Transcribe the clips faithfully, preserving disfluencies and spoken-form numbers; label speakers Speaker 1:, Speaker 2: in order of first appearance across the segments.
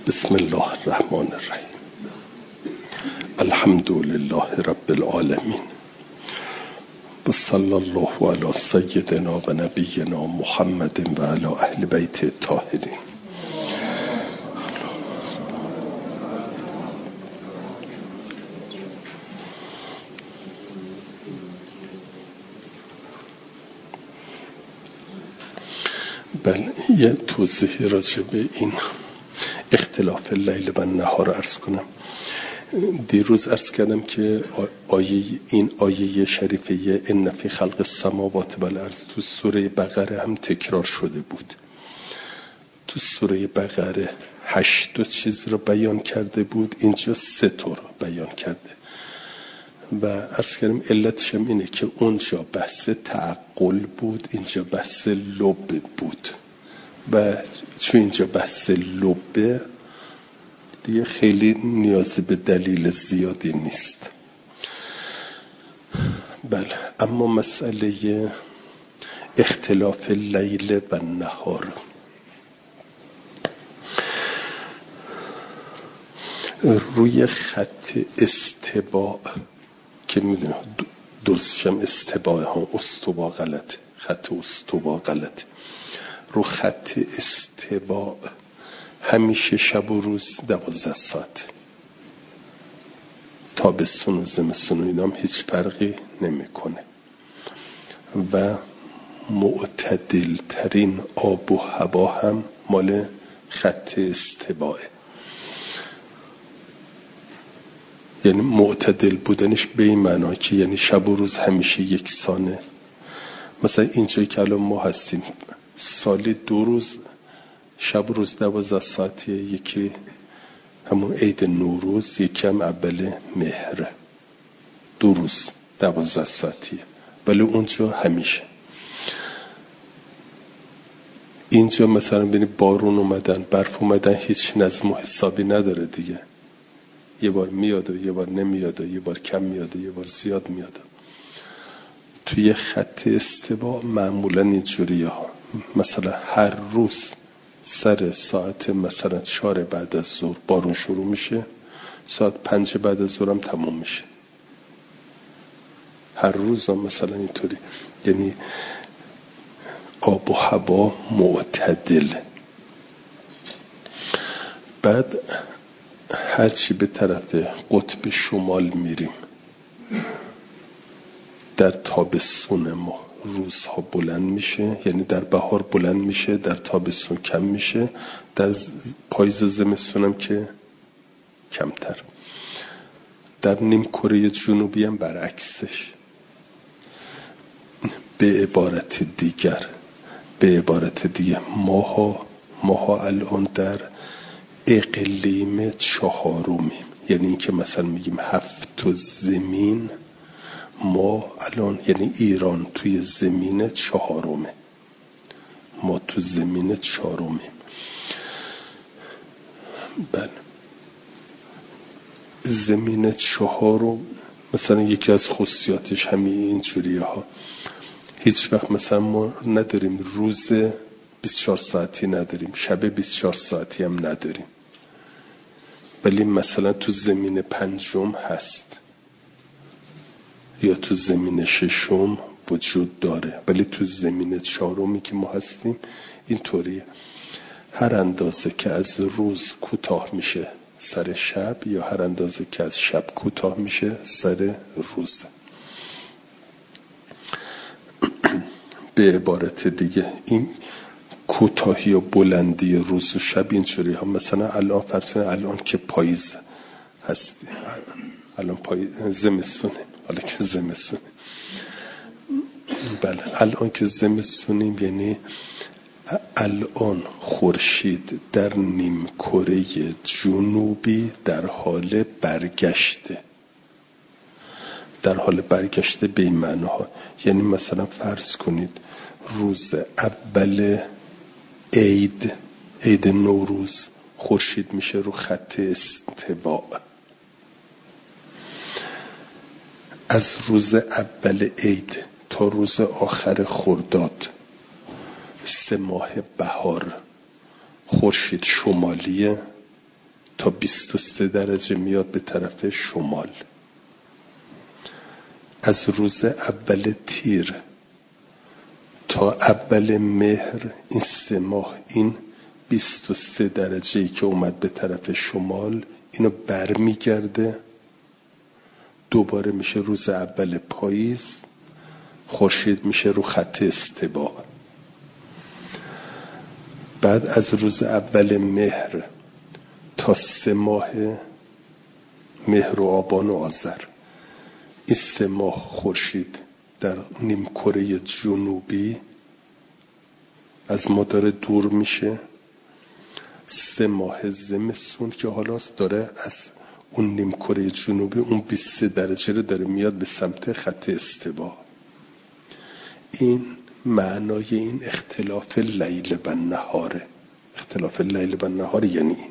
Speaker 1: بسم الله الرحمن الرحیم. الحمد لله رب العالمین و صلی الله علی سیدنا و نبینا محمد و علی اهل بیت الطاهرین. بله، یه توضیحی راجع به این اختلاف لیل و نهار عرض کنم. دیروز عرض کردم که آیه این آیه شریفه ان فی خلق السماوات و الارض تو سوره بقره هم تکرار شده بود. تو سوره بقره هشت تا چیز رو بیان کرده بود، اینجا سه تا رو بیان کرده و عرض کردم علتش هم اینه که اونجا بحث تعقل بود، اینجا بحث لب بود و چون اینجا بحث لبه دیگه خیلی نیازی به دلیل زیادی نیست. بله، اما مسئله اختلاف لیل و نهار، روی خط استوا که میدونه درستشم استوا ها استوا غلط، خط استوا غلط، رو خط استوا همیشه شب و روز دوازده ساعت، تابستون و زمستون و اینام هیچ فرقی نمیکنه و معتدل ترین آب و هوا هم مال خط استواه. یعنی معتدل بودنش به این معنا که یعنی شب و روز همیشه یکسانه. مثلا اینجایی که الان ما هستیم سالی دو روز شب و روز دوازده ساعتیه، یکی همون عید نوروز، یکی هم اول مهر، دو روز دوازده ساعتیه، ولی اونجا همیشه. اینجا مثلا ببینی بارون اومدن، برف اومدن، هیچ نظم و حسابی نداره دیگه، یه بار میاد و یه بار نمیاد و یه بار کم میاد و یه بار زیاد میاد. توی خط استوا معمولا اینجوریه ها، مثلا هر روز سر ساعت مثلا چهار بعد از ظهر بارون شروع میشه، ساعت پنج بعد از ظهر هم تموم میشه. هر روز هم مثلا اینطوری، یعنی آب و هوا معتدل. بعد هرچی به طرف قطب شمال میریم در تابستون ما روزها بلند میشه، یعنی در بهار بلند میشه، در تابستون کم میشه، در پاییز و زمستون هم که کمتر. در نیم کره جنوبی هم برعکسش. به عبارت دیگر به عبارت دیگه ماها ماها الان در اقلیم چهارمیم، یعنی این که مثلا میگیم هفت زمین، ما الان یعنی ایران توی زمین چهارمه، ما تو زمین چهارمیم. بله، زمین چهارم مثلا یکی از خصوصیاتش همین اینجوریه ها، هیچ وقت مثلا ما نداریم روز بیست و چهار ساعتی نداریم، شب بیست و چهار ساعتی هم نداریم، ولی مثلا تو زمین پنجم هست یا تو زمین ششم وجود داره، ولی تو زمین چهارمی که ما هستیم اینطوریه. هر اندازه که از روز کوتاه میشه سر شب، یا هر اندازه که از شب کوتاه میشه سر روز. به عبارت دیگه این کوتاهی و بلندی روز و شب اینجوری ها. مثلا الان فرض کنید الان که پاییز هست، الان پاییز زمستونه، حالا که زمستونه، بله الان که زمستونیم، یعنی الان خورشید در نیم کره جنوبی در حال برگشته، در حال برگشته به این معناها. یعنی مثلا فرض کنید روز اول عید عید نوروز خورشید میشه رو خط استوا، از روز اول عید تا روز آخر خرداد سه ماه بهار خورشید شمالیه، تا بیست و سه درجه میاد به طرف شمال. از روز اول تیر تا اول مهر این سه ماه این بیست و سه درجه‌ای که اومد به طرف شمال اینو برمیگرده، دوباره میشه روز اول پاییز، خورشید میشه رو خط استوا. بعد از روز اول مهر تا سه ماه مهر و آبان و آذر این سه ماه خورشید در نیم کره جنوبی از ما داره دور میشه. سه ماه زمستون که حالا داره از اون نیم کره جنوبی اون بیست و سه درجه رو داره میاد به سمت خط استوا. این معنای این اختلاف لیل و نهاره. اختلاف لیل و نهار یعنی این.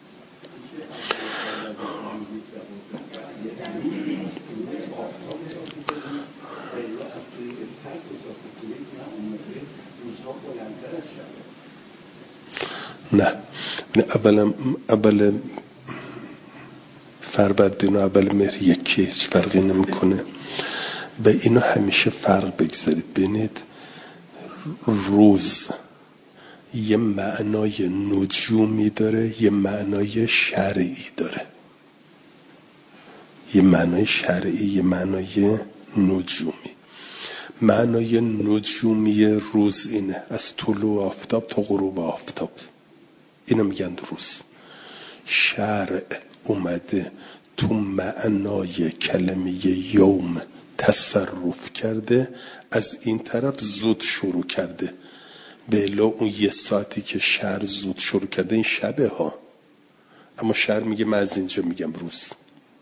Speaker 1: نه اولا اول فروردین و اول مهر یکی، هیچ فرقی نمیکنه. و اینو همیشه فرق بگذارید ببینید، روز یه معنای نجومی داره، یه معنای شرعی داره. یه معنای شرعی، یه معنای نجومی. معنای نجومی روز اینه از طلوع آفتاب تا غروب آفتاب، اینو میگن روز. شرع اومده تو معنای کلمه یوم تصرف کرده، از این طرف زود شروع کرده. به الا اون یه ساعتی که شهر زود شروع کرده این شبه ها، اما شهر میگه من از اینجا میگم روز.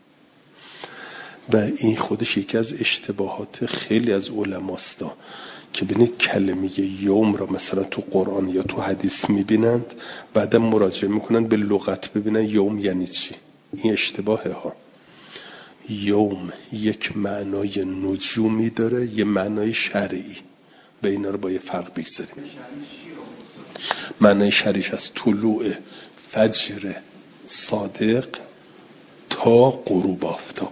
Speaker 1: و این خودش یکی از اشتباهات خیلی از علماست که ببینید کلمه یوم را مثلا تو قرآن یا تو حدیث میبینند، بعدم مراجعه میکنن به لغت ببینن یوم یعنی چی. این اشتباهه ها. یوم یک معنای نجومی داره، یه معنای شرعی، و اینا رو با یه فرق بگذاریم. معنای شرعیش از طلوع فجر صادق تا غروب آفتاب.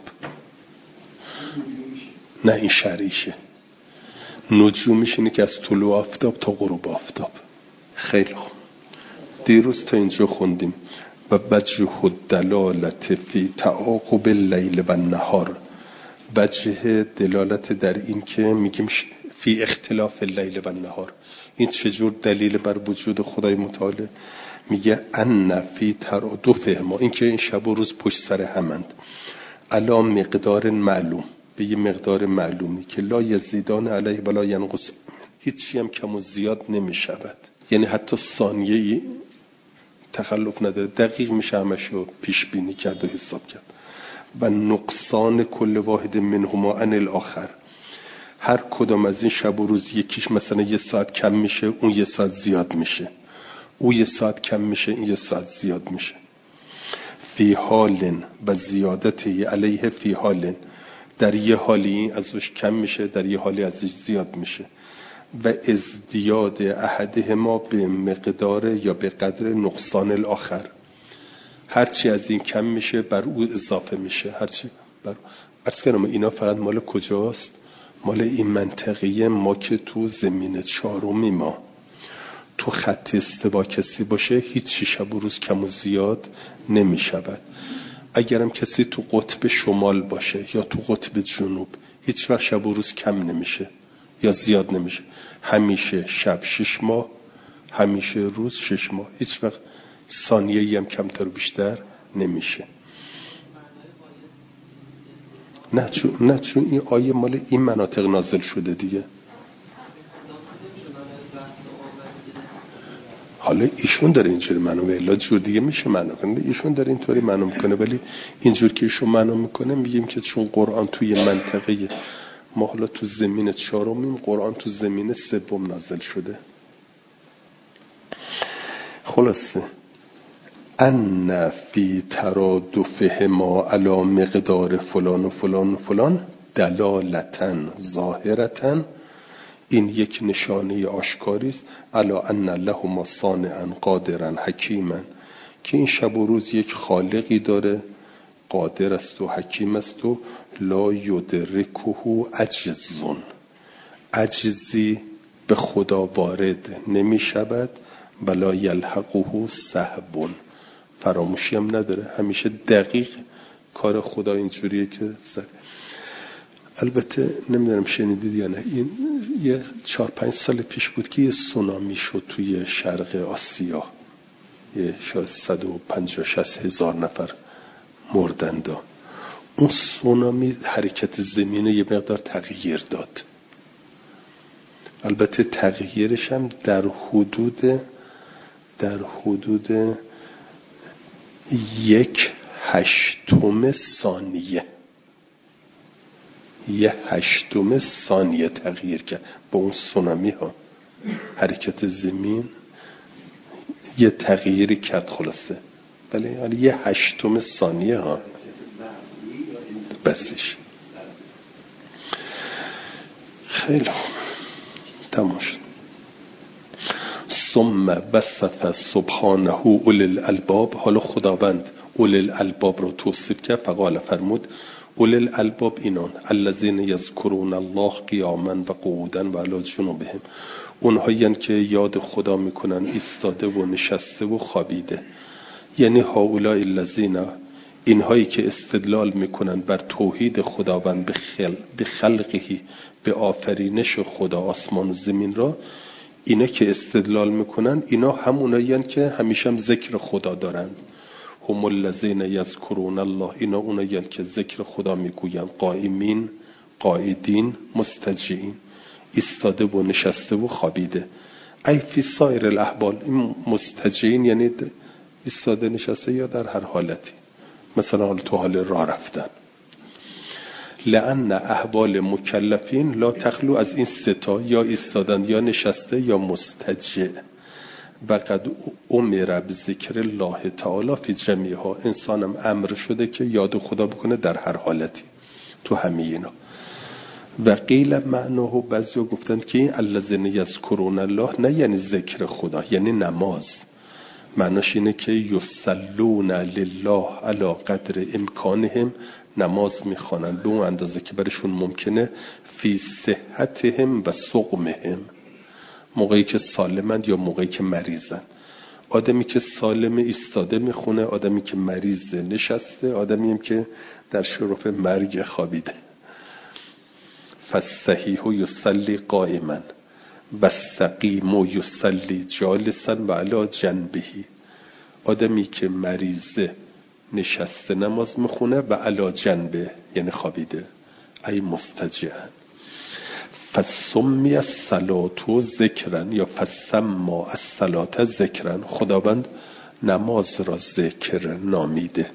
Speaker 1: نه این شرعیشه. نجومیش اینه که از طلوع آفتاب تا غروب آفتاب. خیلی خوب. دیروز تا اینجا خوندیم و وجه دلالت فی تعاقب اللیل و النهار. وجه دلالت در این که میگیم فی اختلاف اللیل و النهار، این چجور دلیل بر وجود خدای متعال؟ میگه ان فی ترادف ما، این که این شب و روز پشت سر همند، علا مقدار معلوم، به یه مقدار معلومی که لا یزیدان علیه ولا ینقص، هیچی هم کم و زیاد نمی شود. یعنی حتی ثانیه‌ای تخلف نداره، دقیق میشه همشو پیش بینی کرد و حساب کرد. و نقصان کل واحد منهما عن الاخر، هر کدام از این شب و روز یکیش مثلا یه ساعت کم میشه، اون یه ساعت زیاد میشه، اون یه ساعت کم میشه، این یه ساعت زیاد میشه. فی حال و زیادتی علیه فی حال، در یه حالی ازش کم میشه، در یه حالی ازش زیاد میشه. و ازدیاد احدهما به مقدار یا به قدر نقصان الاخر، هرچی از این کم میشه بر او اضافه میشه. هرچی بر عرض کنم اینا فقط مال کجاست؟ مال این منطقه ما که تو زمین چهارمی ما تو خط استوا کسی باشه هیچ شب و روز کم و زیاد نمیشود. اگرم کسی تو قطب شمال باشه یا تو قطب جنوب هیچ وقت شب و روز کم نمیشه یا زیاد نمیشه. همیشه شب شش ماه، همیشه روز شش ماه، هیچ وقت ثانیه‌ای هم کمتر و بیشتر نمیشه. نه چون نه چون این آیه مال این مناطق نازل شده دیگه. حالا ایشون داره اینجوری معنا میکنه، جور دیگه میشه معنا کنه. ایشون داره اینطوری معنا میکنه، ولی اینجور که ایشون معنا میکنه میگیم که چون قرآن توی منطقه ما، حالا تو زمین چهارمیم، قرآن تو زمین سوم نازل شده. خلاصه ان فی ترادفهما علی مقدار فلان و فلان و فلان دلالتن ظاهرتن، این یک نشانه آشکاری است. علی ان لهما صانعا قادرا حکیما، که این شب و روز یک خالقی داره، قادر است و حکیم است و لا یدرکه عجزون، عجزی به خدا وارد نمی شود، ولا یلحقه سهو، فراموشی هم نداره، همیشه دقیق کار خدا اینجوریه که سر. البته نمیدونم شنیدید یا نه، این یه چهار پنج سال پیش بود که یه سونامی شد توی شرق آسیا، یه شاید صد و پنجاه شصت هزار نفر مردند. اون سونامی حرکت زمین یه مقدار تغییر داد، البته تغییرش هم در حدود در حدود یک هشتم ثانیه یه هشتم ثانیه تغییر کرد با اون سونامی ها. حرکت زمین یه تغییری کرد خلاصه، ولی ولی یه هشتم ثانیه ها بسیش. خیلی خوب، تمام شد. ثم وصف سبحانه اولی الالباب، حالا خداوند اولی الالباب رو توصیف کرد، فقال فرمود اولی الالباب اینان الذین یذکرون الله قیاما و قعودا و علی جنوبهم، اونهایی که یاد خدا میکنن ایستاده و نشسته و خوابیده. یعنی هؤلاء الذین، اینهایی که استدلال میکنن بر توحید خداوند به خل... به خلقه، به آفرینش خدا آسمان و زمین را، اینا که استدلال میکنن اینا همونایی که همیشه هم ذکر خدا دارند. هم الذین یذکرون الله، اینا اونایی که ذکر خدا میگوین، قائمین، قائدین، مستجعین، ایستاده و نشسته و خوابیده. ای فی سایر الاحوال، این مستجعین یعنی ایستاده نشسته یا در هر حالتی، مثلا تو حال راه رفتن. لأن احوال مکلفین لا تخلو از این ستا، یا ایستادن یا نشسته یا مستجع. و قد امر بذکر الله تعالی فی جمیعها، انسانم امر شده که یاد خدا بکنه در هر حالتی، تو همه اینا. و قیل معناه، بعضیا گفتند که این الذین یذکرون الله نه یعنی ذکر خدا، یعنی نماز. معناش اینه که یصلون لله علی قدر امکانهم، نماز میخوانند به اون اندازه که برشون ممکنه، فی صحتهم و سقمهم، موقعی که سالمند یا موقعی که مریضن. آدمی که سالم ایستاده میخونه، آدمی که مریضه نشسته، آدمی هم که در شرف مرگ خوابیده. فالصحیح یصلی قائما و السقیم یصلی جالسا و علی جنبه، آدمی که مریضه نشسته نماز میخونه و علی جنبه یعنی خوابیده، ای مستجعن. فسمی الصلاة ذکرن یا فسما الصلاة ذکرن، خداوند نماز را ذکر نامیده.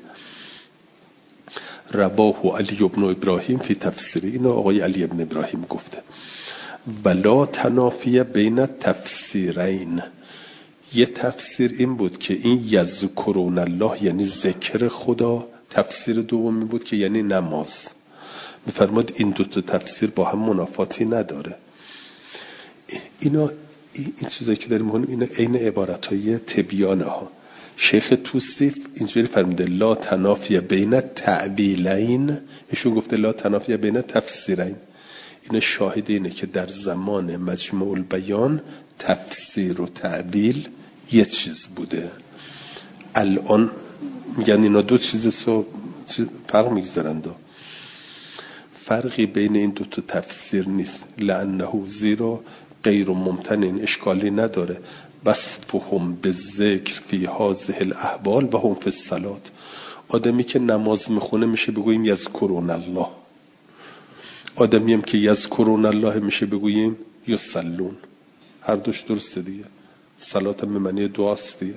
Speaker 1: رواه علی ابن ابراهیم فی تفسیر، اینو آقای علی ابن ابراهیم گفته. ولا تنافی بین تفسیرین، یه تفسیر این بود که این یذکرون الله یعنی ذکر خدا، تفسیر دومی بود که یعنی نماز. میفرماد این دو تا تفسیر با هم منافاتی نداره. اینا این چیزایی که داریم میگیم اینا عین عبارتای تبیانه ها. شیخ توصیف اینجوری فرموده لا تنافی بین تعبیلین، ایشون گفته لا تنافی بین تفسیرین. این شاهد اینه که در زمان مجموع البیان تفسیر و تعبیل یه چیز بوده. الان میگن اینا دو چیز رو فرق میگذارند. فرقی بین این دو تا تفسیر نیست، لانه زیرا غیر ممتنع، اشکالی نداره. وصفهم بالذکر فی هذه الاحوال و هم فی الصلاة، آدمی که نماز میخونه میشه بگوییم یذکرون الله، آدمی هم که یذکرون الله میشه بگوییم یصلون. هر دوش درسته دیگه، صلات هم به معنی دعاست دیگه.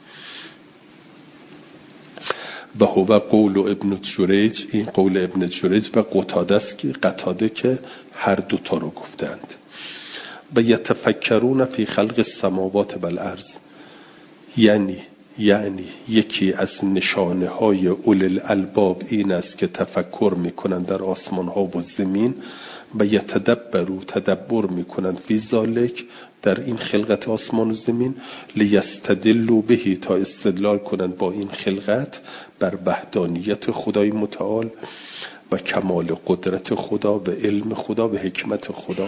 Speaker 1: و هو قول ابن جریج، این قول ابن جریج و قتاده است که قتاده که هر دو تا رو گفتند. و یتفکرون فی خلق السماوات و الارض، یعنی یعنی یکی از نشانه های اول الالباب این است که تفکر میکنند در آسمان ها و زمین و یتدبروا تدبر میکنند فی ذالک در این خلقت آسمان و زمین، لیستدلوا بهی تا استدلال کنند با این خلقت بر وحدانیت خدای متعال و کمال قدرت خدا و علم خدا و حکمت خدا.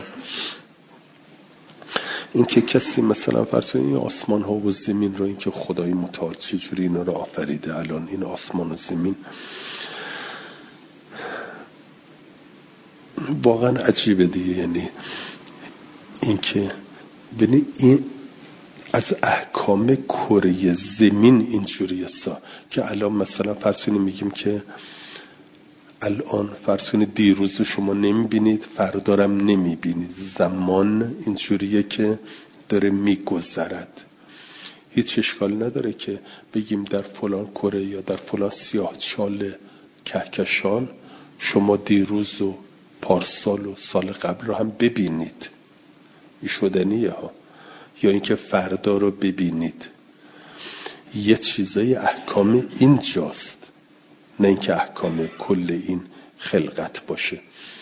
Speaker 1: این که کسی مثلا فرض کنید این آسمان ها و زمین رو، این که خدای متعال چجوری اینا رو آفریده، الان این آسمان و زمین واقعا عجیبه دیگه. یعنی این که ببینید این از احکام کره زمین اینجوریه سا که الان مثلا فرض کنید میگیم که الان فرض کنید دیروز شما نمیبینید، فردارم نمیبینید، زمان اینجوریه که داره میگذرد. هیچ اشکال نداره که بگیم در فلان کره یا در فلان سیاه چال کهکشان شما دیروز و پارسال و سال قبل رو هم ببینید، این شدنیه ها، یا اینکه فردا رو ببینید. یه چیزای احکام اینجاست، نه اینکه احکام کل این خلقت باشه.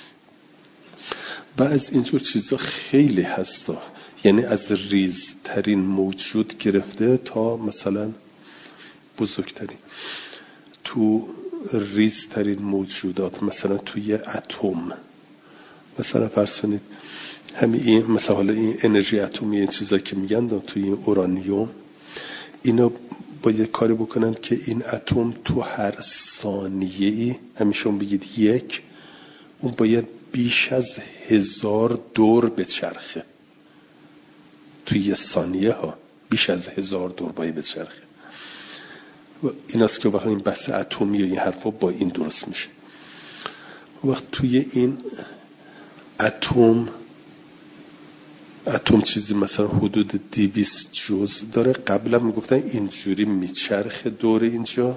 Speaker 1: و از اینجور چیزا خیلی هستا، یعنی از ریزترین موجود گرفته تا مثلا بزرگترین. تو ریزترین موجودات مثلا توی اتم، مثلا فرض کنید همین این مثلا حالا این انرژی اتمی، این چیزا که میگن توی این اورانیوم، اینا باید کاری بکنند که این اتم تو هر ثانیه‌ای همیشه بگید یک، اون باید بیش از هزار دور بچرخه. توی یه ثانیه ها بیش از هزار دور باید بچرخه. و این است که وقتی این بحث اتمی و این حرفا با این درست میشه. وقت توی این اتم اتم چیزی مثلا حدود دویست جزء داره. قبلا میگفتن اینجوری میچرخه دور اینجا،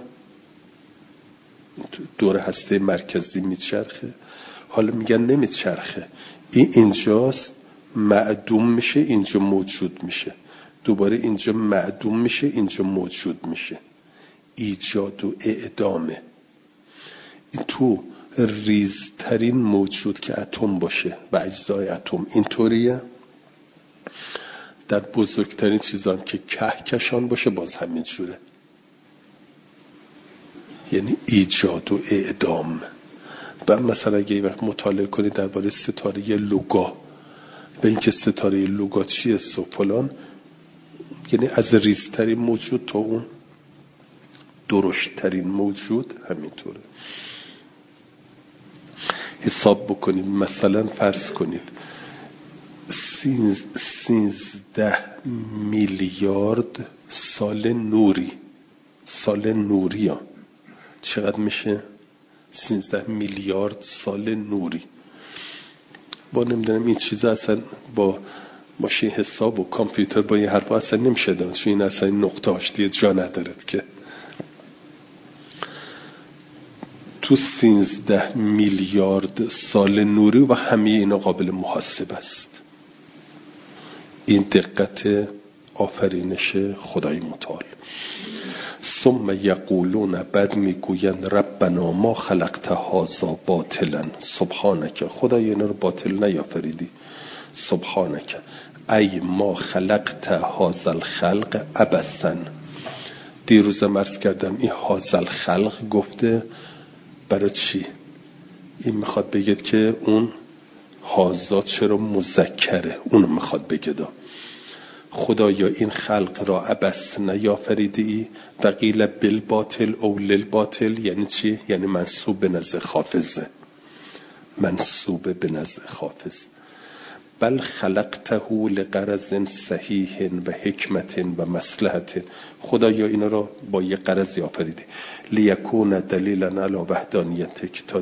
Speaker 1: دور هسته مرکزی میچرخه. حالا میگن نمیچرخه، این اینجاست معدوم میشه، اینجا موجود میشه، دوباره اینجا معدوم میشه، اینجا موجود میشه. ایجاد و اعدامه. این تو ریزترین موجود که اتم باشه و اجزای اتم اینطوریه. در بزرگترین چیزان که کهکشان باشه باز همین جوره، یعنی ایجاد و اعدام. و مثلا اگه وقت مطالعه کنید درباره ستاره لوگا و اینکه ستاره لوگا چیه و فلان، یعنی از ریزترین موجود تا اون درشتترین موجود همینطوره. حساب بکنید مثلا فرض کنید سیزده میلیارد سال نوری، سال نوری ها چقدر میشه؟ سیزده میلیارد سال نوری. با نمیدونم این چیزا اصلا با ماشین حساب و کامپیوتر با این حرفا اصلا نمیشه داد، چون این اصلا نقطه هاش دیگه جا ندارد که. تو سیزده میلیارد سال نوری و همه اینا قابل محاسبه است. این دقت آفرینش خدای متعال. ثم یقولون، بعد میگویند ربنا ما خلقت هذا باطلا سبحانک، خدای اینا رو باطل نیافریدی، سبحانک ای ما خلقت هذا الخلق عبثا. دیروزم عرض کردم این هذا الخلق گفته برای چی؟ این میخواد بگید که اون هذا چرا مذکره، اونو میخواد بگید خدایا این خلق را عبث نیافریده ای و قیل بالباطل او للباطل. یعنی چی؟ یعنی منسوب به نزد حافظه، منسوب به نزد حافظ. بل خلقته لغرض صحیح و حکمت و مصلحت، خدایا اینا را با یه غرضی آفریده، لیکون دلیلا علی وحدانیتک. تا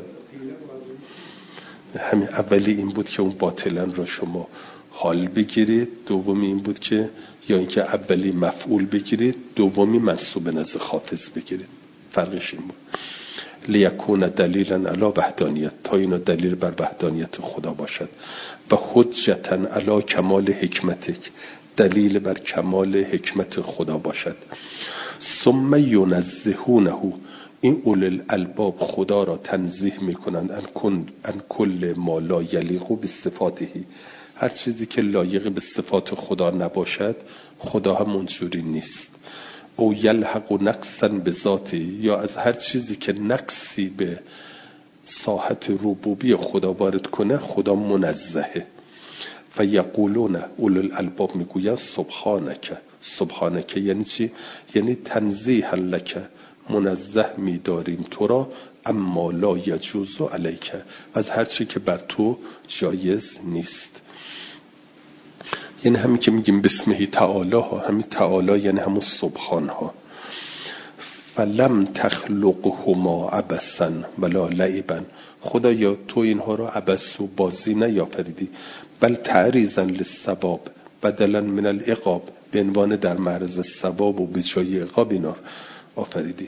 Speaker 1: همین اولی این بود که اون باطلا را شما حال بگیرید، دومی این بود که یا اینکه اولی مفعول بگیرید، دومی منسوب به نزد حافظ بگیرید. فرقش این بود. لیکون دلیلا علی وحدانیت، تا اینا دلیل بر وحدانیت خدا باشد، و حجتا علی کمال حکمتک، دلیل بر کمال حکمت خدا باشد. ثم ینزهونه، این اول الالباب خدا را تنزیه میکنند ان کل ما لا یلیق بصفاته، هر چیزی که لایق به صفات خدا نباشد خدا هم اونجوری نیست. او یلحق نقصا به ذاته، یا از هر چیزی که نقصی به ساحت ربوبی خدا وارد کنه خدا منزهه. فیقولون اولو الالباب میگویند سبحانک. سبحانک یعنی چی؟ یعنی تنزیه لک، منزه می‌داریم تو را، اما لا یجوز علیک، از هر چی که بر تو جایز نیست. یعنی همین که میگیم بسمه تعالی ها، همین تعالی یعنی همون سبحان ها. فلم تخلقهما عبثا ولا لعبا، خدایا تو اینها را عبث و بازی نیافریدی، بل تعریضا للثواب بدلا من العقاب، به عنوان در معرض ثواب و به جای عقاب اینا آفریدی.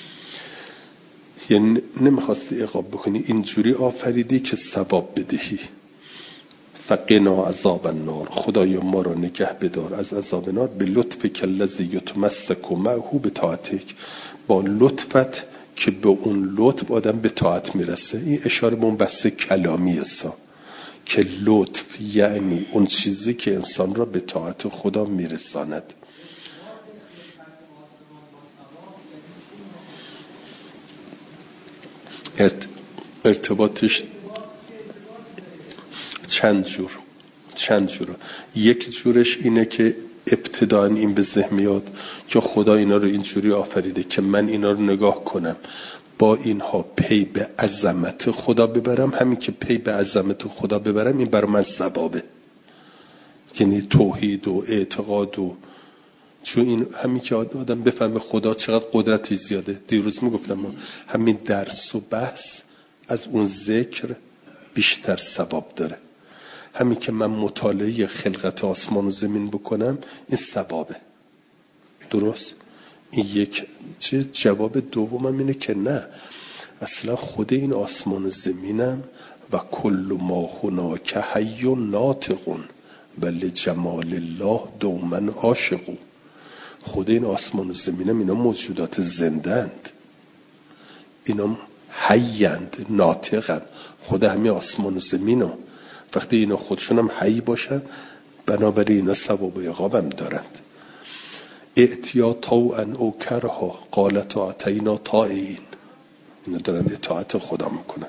Speaker 1: یعنی نمیخواستی عقاب بکنی، اینجوری آفریدی که ثواب بدهی. فقنا عذاب النار، خدایا ما را نگه بدار از عذاب نار، به لطفک الذی یتمسک معه بطاعتک، با لطفت که به اون لطف آدم به طاعت میرسه. این اشاره به اون بحث کلامی است که لطف یعنی اون چیزی که انسان را به طاعت خدا میرساند. ارت... ارتباطش چند جور چند جور یک جورش اینه که ابتداً این به ذهن میاد که خدا اینا رو اینجوری آفریده که من اینا رو نگاه کنم با اینها پی به عظمت خدا ببرم. همین که پی به عظمت خدا ببرم این برای من ثوابه، یعنی توحید و اعتقاد. و چون این همین که آدم بفهمه خدا چقدر قدرتی زیاده. دیروز میگفتم ما همین درس و بحث از اون ذکر بیشتر ثواب داره. همین که من مطالعه خلقت آسمان و زمین بکنم این ثوابه. درست؟ این یک چه جواب دومم اینه که نه، اصلا خود این آسمان و زمینم و کل ما هناک حی و ناطقون بل جمال الله دومن عاشقون. خود این آسمان و زمینم اینا موجودات زندند، اینا حیند، ناطقند. خود همین آسمان و زمینم وقتی اینا خودشون هم حی باشن بنابراین اینا ثواب و عقاب هم دارند. اعتیا طوعا او کرها قالت اعطینا طائعین، اینا دارند اطاعت خدا میکنن.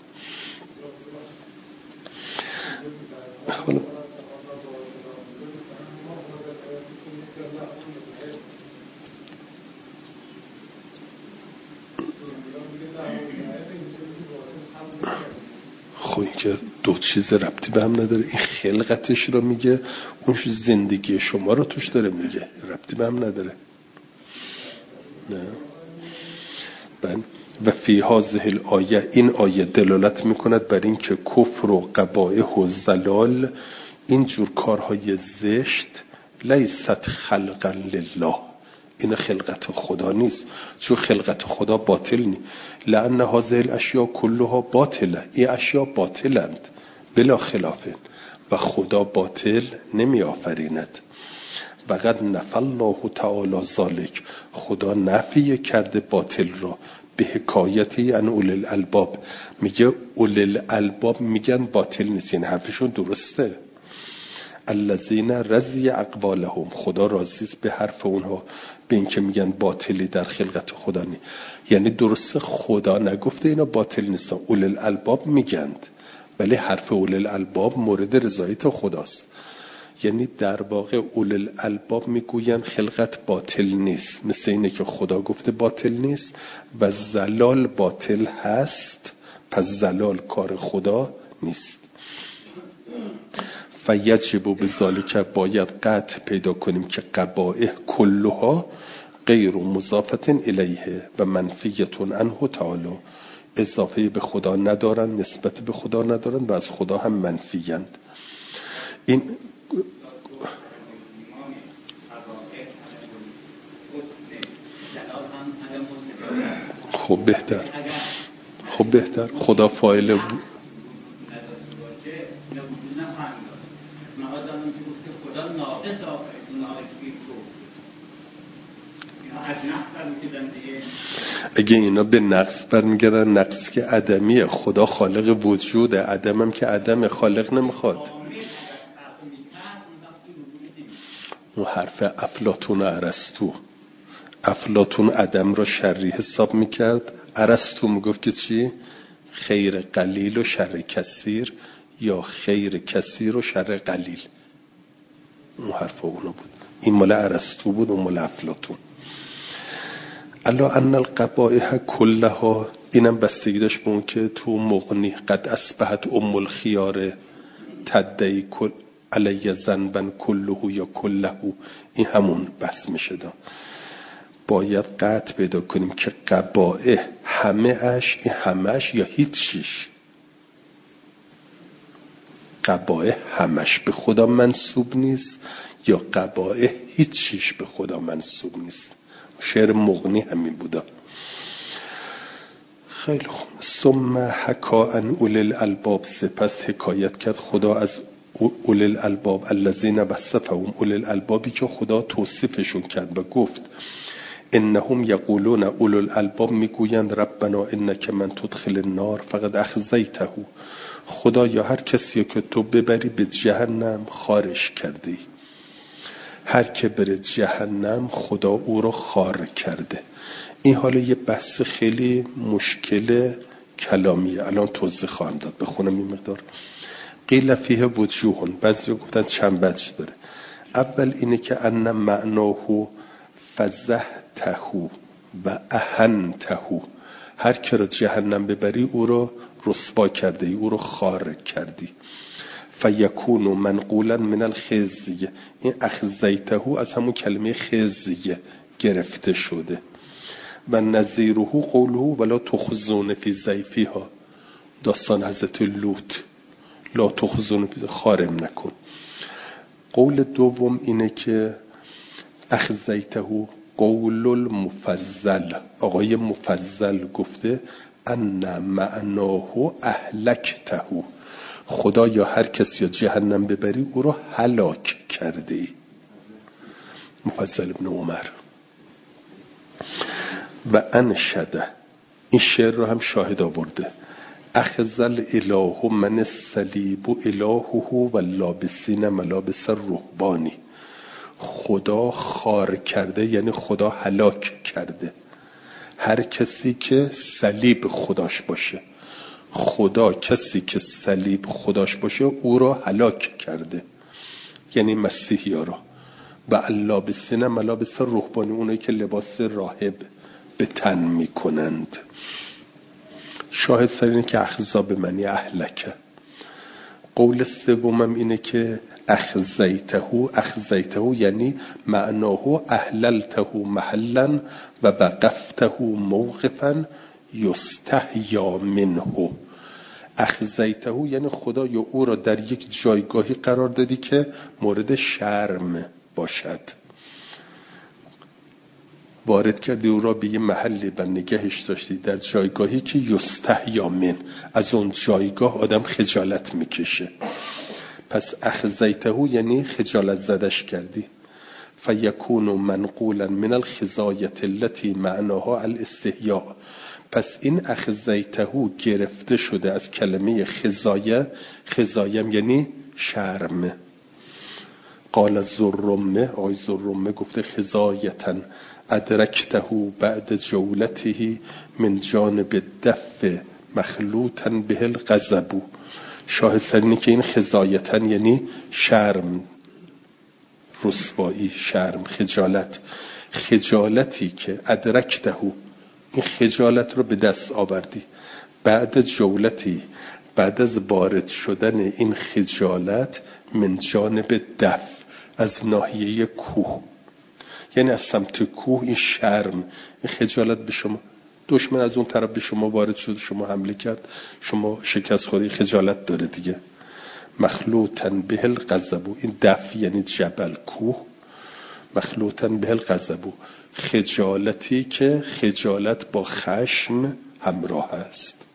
Speaker 1: خب این که دو چیز ربطی به هم نداره. این خلقتش رو میگه، اون زندگی شما رو توش داره میگه، ربطی به هم نداره. نه. بله. و فی هذه الآیه، این آیه دلالت میکند بر این که کفر و قبائح و زلال، این جور کارهای زشت، لیست خلقا لله، این خلقت خدا نیست، چون خلقت خدا باطل نیست. لأن هذه الاشیاء کلها باطله، این اشیاء باطلند بلا خلافه و خدا باطل نمی آفریند. و قد نفی الله تعالی ذلک، خدا نفی کرده باطل را به حکایتی عن اول الالباب. میگه اول الالباب میگن باطل نیست، این حرفشون درسته. الذین رضی اقوالهم، خدا راضی است به حرف اونها، به این که میگن باطلی در خلقت خدا نی. یعنی درسته خدا نگفته اینا باطل نیستن، اول الالباب میگند، ولی حرف اول الالباب مورد رضایت خداست. یعنی در واقع اول الالباب میگوین خلقت باطل نیست، مثل اینه که خدا گفته باطل نیست و زلال باطل هست، پس زلال کار خدا نیست. فیجب بذالک، باید قطع پیدا کنیم که قبائح کلها غیر مضافت الیه و منفیتون عنه تعالی، اضافه به خدا ندارن، نسبت به خدا ندارن و از خدا هم منفیند. این خب بهتر خب بهتر خدا فاعل بود. اگه اینا به نقص برمیگردن، نقص که عدمیه، خدا خالق وجوده، عدم هم که عدم، خالق نمیخواد. اون حرف افلاطون و ارسطو، افلاطون عدم رو شری حساب میکرد، ارسطو میگفت که چی؟ خیر قلیل و شر کثیر، یا خیر کثیر و شر قلیل. اون حرف اونو بود. این مال ارسطو بود، اون مال افلاطون. الا ان القبائح کلها، اینم بستگی داشت به اون که تو مغنی قد اصبحت ام الخیار تدعی کل علی ذنبا کله یا کله، این همون بحث میشه دا. باید قطع پیدا کنیم که قبائح همه اش، این همه اش یا هیچیش. قبائح همش به خدا منسوب نیست، یا قبائح هیچیش به خدا منسوب نیست. شعر مغنی همین بودا. خیلی خوب. ثم حکا عن اولی الالباب، سپس حکایت کرد خدا از اولی الالباب الذین وصفهم، اولی الالبابی که خدا توصیفشون کرد و گفت انهم یقولون، اولی الالباب میگویند ربنا انک من تدخل النار فقد اخزیته، خدا یا هر کسی که تو ببری به جهنم خارش کردی. هر که بره جهنم خدا او رو خار کرده. این حالا یه بحث خیلی مشکل کلامیه، الان توضیح خواهم داد. بخونم این مقدار. قیل فیه وجوهن، بعضی گفتن چند وجه داره. اول اینه که ان معناه فزهته و اهنته، هر که رو جهنم ببری او رو رسوا کرده، او رو خار کردی. فیکون منقولا من الخزی، این اخزیته از همون کلمه خزی گرفته شده. و نظیره قوله ولا تخزون فی ضیفها، داستان حضرت لوط، لا تخزون خارم نکن. قول دوم اینه که اخزیته قول المفضل، آقای مفضل گفته ان معناه اهلکته، خدا یا هر کسی یا جهنم ببری او رو هلاک کردی. مفضل ابن عمر. و انشده، این شعر رو هم شاهد آورده، اخذل اله من الصلیب الهه و لابسین ملابس الرهبانی، خدا خار کرده یعنی خدا هلاک کرده هر کسی که صلیب خداش باشه. خدا کسی که صلیب خداش باشه او را هلاک کرده، یعنی مسیحی ها را. و اللابسین ملابس رهبانی، اونایی که لباس راهب به تن می کنند. شاهد سر اینه که اخزا به معنی اهلکه. قول سومم اینه که اخزیته، اخزیته یعنی معناه احللته محلا و وقفته موقفا یستحیا منه. اخزیته یعنی خدا یا او را در یک جایگاهی قرار دادی که مورد شرم باشد، وارد کردی او را به یه محلی و نگهش داشتی در جایگاهی که یستحیا من، از اون جایگاه آدم خجالت میکشه. پس اخزیته یعنی خجالت زدش کردی. فیکون منقولا من الخزایت التي معناها الاستحیاء، پس این اخزیته گرفته شده از کلمه خزایه. خزایم یعنی شرم. قال الزرمه، آقای زرمه گفته خزایتا ادرکته بعد جولته من جانب الدف مخلوطا به الغضب. شاهد سرینه که این خزایتا یعنی شرم، رسوایی، شرم، خجالت. خجالتی که ادرکته، این خجالت رو به دست آوردی بعد جولتی، بعد از وارد شدن این خجالت من جانب دف، از ناحیه کوه، یعنی از سمت کوه. این شرم، این خجالت به شما، دشمن از اون طرف به شما وارد شد، شما حمله کرد، شما شکست خوردی، خجالت داره دیگه. مخلوطاً به الغضب، این دف یعنی جبل، کوه. مخلوطاً به الغضب، خجالتی که خجالت با خشم همراه است.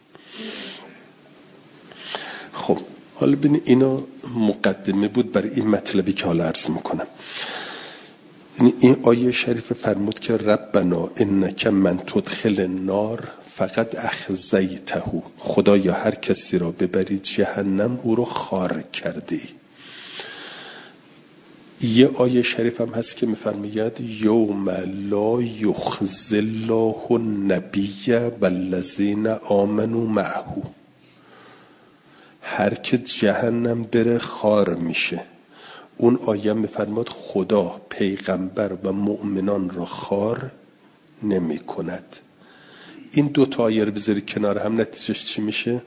Speaker 1: خب حالا ببین اینا مقدمه بود برای این مطلبی که حالا عرض میکنم. این آیه شریف فرمود که ربنا انک من تدخل النار فقط اخزیته، خدایا هر کسی را ببری جهنم او رو خار کردی. یه آیه شریف هم هست که میفرماید یوم لا یخزی الله النبی والذین آمنوا معه، هر که جهنم بره خار میشه. اون آیه میفرماد خدا پیغمبر و مؤمنان را خار نمی کند. این دو تا آیه رو بذاری کنار هم، نتیجهش چی میشه؟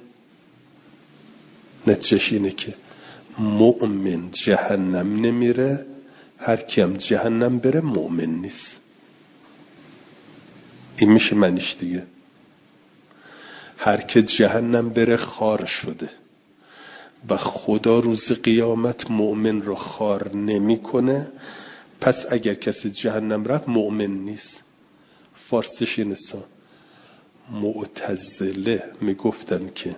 Speaker 1: نتیجهش اینه که مؤمن جهنم نمیره، هر کی هم جهنم بره مؤمن نیست. این میشه معنیش دیگه. هر که جهنم بره خار شده و خدا روز قیامت مؤمن رو خار نمیکنه، پس اگر کسی جهنم رفت مؤمن نیست. فارسیش اینه. معتزله میگفتن که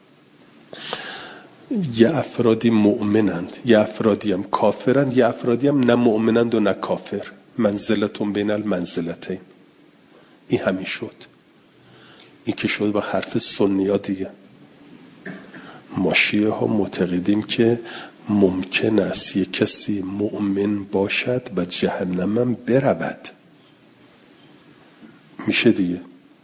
Speaker 1: یه افرادی مؤمنند، یه افرادی هم کافرند، یه افرادی هم نه مؤمنند و نه کافر، منزلتون بین المنزلتین. این همین شد. این که شد با حرف سنی ها دیگه. ما شیعه ها معتقدیم که ممکن است یک کسی مؤمن باشد و جهنم هم برود. میشه دیگه.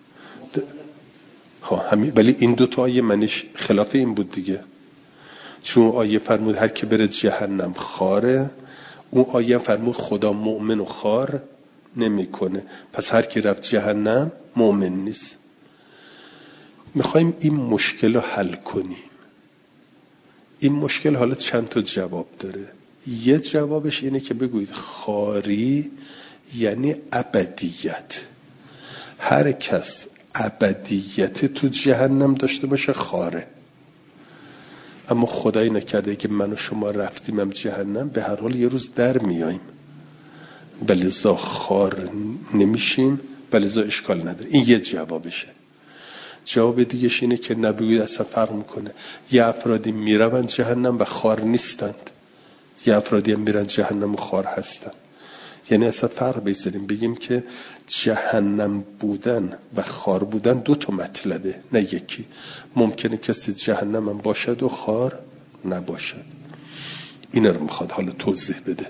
Speaker 1: ها همین. ولی این دوتا آیه منش خلاف این بود دیگه. چون آیه فرمود هر که بره جهنم خاره، اون آیه فرمود خدا مؤمن و خار نمیکنه، پس هر کی رفت جهنم مؤمن نیست. میخوایم این مشکل رو حل کنیم. این مشکل حالا چند تا جواب داره. یه جوابش اینه که بگویید خاری یعنی ابدیت. هر کس ابدیت تو جهنم داشته باشه خاره. اما خدایی نکرده که من و شما رفتیمم جهنم، به هر حال یه روز در میاییم، بلذا خار نمیشیم، بلذا اشکال نداره. این یه جوابشه. جواب دیگهش اینه که نبوید اصلا فرق میکنه. یه افرادی میرون جهنم و خار نیستند، یه افرادی هم میرن جهنم و خار هستند. یعنی اصلا فرق بذاریم بگیم که جهنم بودن و خار بودن دو تا مطلبه، نه یکی. ممکنه کسی جهنم هم باشد و خار نباشد. این رو میخواد حالا توضیح بده.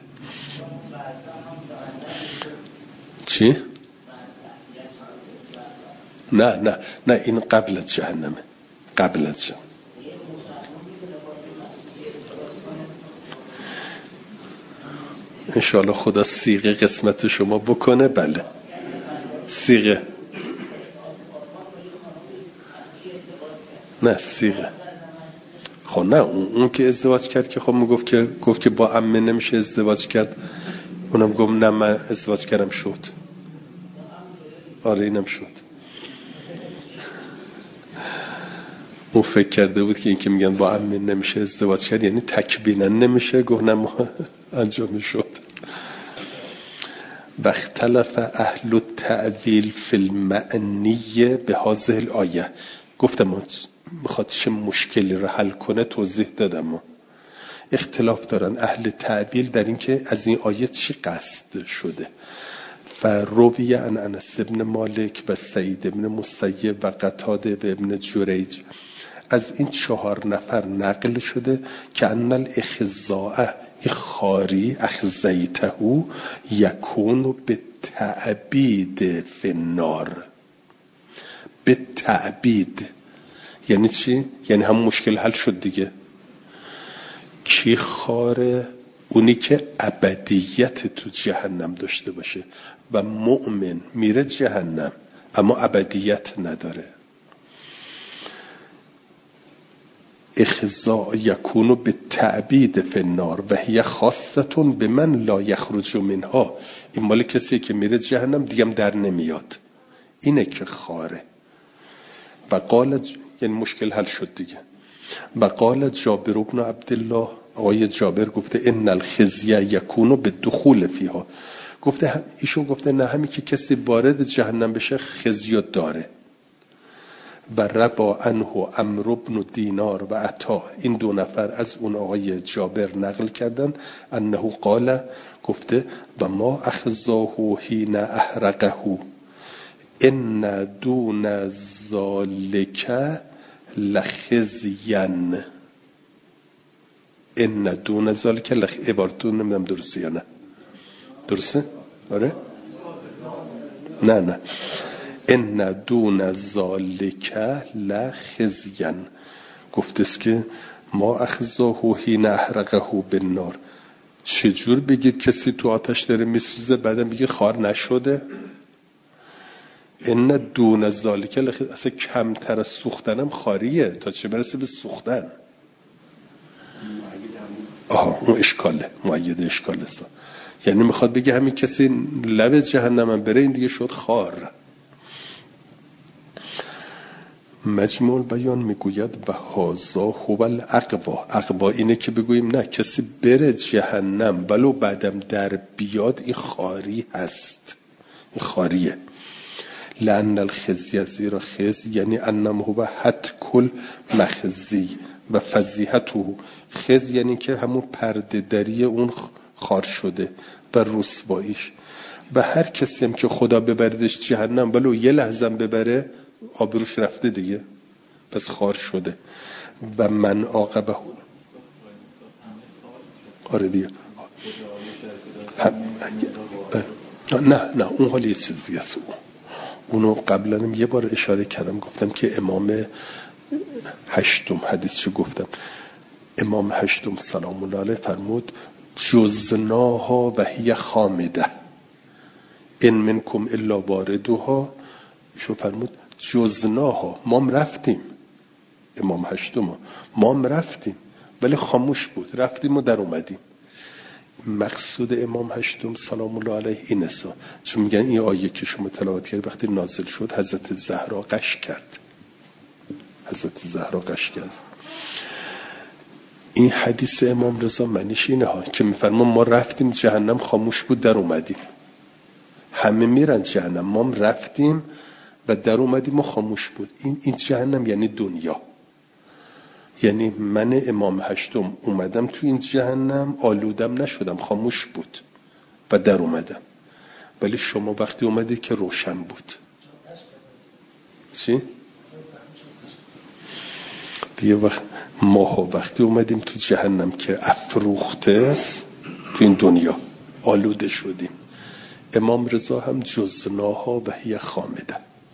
Speaker 1: چی؟ نه نه نه این قبل از جهنمه. قبل از جهنم. انشاءالله خدا صیغه قسمت شما بکنه. بله صیغه، نه صیغه. خب نه اون, اون که ازدواج کرد که خب میگفت که گفت که با عمه نمیشه ازدواج کرد، اونم گفت نه من ازدواج کردم شد. آره اینم شد. اون فکر کرده بود که این که میگن با عمه نمیشه ازدواج کرد یعنی تکبینن نمیشه، گفت نه ما انجام شد. و اختلف اهل التأویل فی المعنی به هذه الآیه. گفتم میخواد چه مشکلی رو حل کنه توضیح دادم. اختلاف دارن اهل تأویل در این که از این آیه چی قصد شده. فروی عن انس بن مالک و سعید بن مسیب و قتاده و ابن جریج، از این چهار نفر نقل شده که ان الاخزاء خاری اخزیته یکون به تعبید فی النار. به تعبید یعنی چی؟ یعنی هم مشکل حل شد دیگه. کی خاره؟ اونی که ابدیت تو جهنم داشته باشه و مؤمن میره جهنم اما ابدیت نداره. اخزاء یکونو به تعبید فی النار و هی خاصتون به من لا یخرج منها. این مال کسی که میره جهنم دیگم در نمیاد، اینه که خاره. و قال ج... یعنی مشکل حل شد دیگه. و قال جابر بن عبدالله، آقای جابر گفته ان الخزی یکونو به دخول فیها. گفته ایشون گفته نه، همین که کسی وارد جهنم بشه خزی داره. و ربا عنه عمرو بن دینار و عطا، این دو نفر از اون آقای جابر نقل کردن انه قال، گفته و ما اخزاه حین احرقه ان دون ذالک لخزین. ان دون ذالک لخ، عبارتون نمیدونم درسته یا نه. درسته؟ آره؟ نه نه ان دون ذالک لخزین، گفته است که ما اخزاه حین احرقه بالنار. چجور بگید کسی تو آتش داره میسوزه بعدم بگید خار نشده؟ ان دون ذالک لخزین، اصلا کمتر از سوختنم خاریه، تا چه برسه به سوختن. آها اون اشکاله، مؤید اشکاله سا. یعنی میخواد بگه همین کسی لب جهنم بره این دیگه شد خار. مجموع بیان میگوید و هازا هو العقبا. عقبا اینه که بگوییم نه کسی بره جهنم ولو بعدم در بیاد این خاری هست، این خاریه. لأن الخزي، زیرا خزی یعنی انم هو حد کل مخزی و فضیحته. خزی یعنی که همون پرده دری اون خار شده و رسواییش. و هر کسی هم که خدا ببردش جهنم ولو یه لحظه ببره آبروش رفته دیگه، پس خار شده. و من عاقبه، آره دیگه نه نه اون حال یه چیز دیگه است. اونو قبلا یه بار اشاره کردم، گفتم که امام هشتم حدیثشو گفتم، امام هشتم سلام الله علیه فرمود جزناها و هی خامده ان منکم الا واردها. ایشون فرمود جزناها، ما هم رفتیم، امام هشتم ما هم رفتیم ولی خاموش بود، رفتیم و در اومدیم. مقصود امام هشتم سلام الله علیه این است، چون میگن این آیه که شما تلاوت کردید وقتی نازل شد حضرت زهرا غش کرد، حضرت زهرا غش کرد. این حدیث امام رضا معنیش اینه ها که میفرمان ما رفتیم جهنم خاموش بود در اومدیم. همه میرن جهنم، ما هم رفتیم و در اومدیم و خاموش بود. این این جهنم یعنی دنیا. یعنی من امام هشتم اومدم تو این جهنم آلودم نشدم، خاموش بود و در اومدم. ولی شما وقتی اومدید که روشن بود. چی؟ دیگه وقت ماها وقتی اومدیم تو جهنم که افروخته است تو این دنیا آلوده شدیم. امام رضا هم جزناها و هی خامده.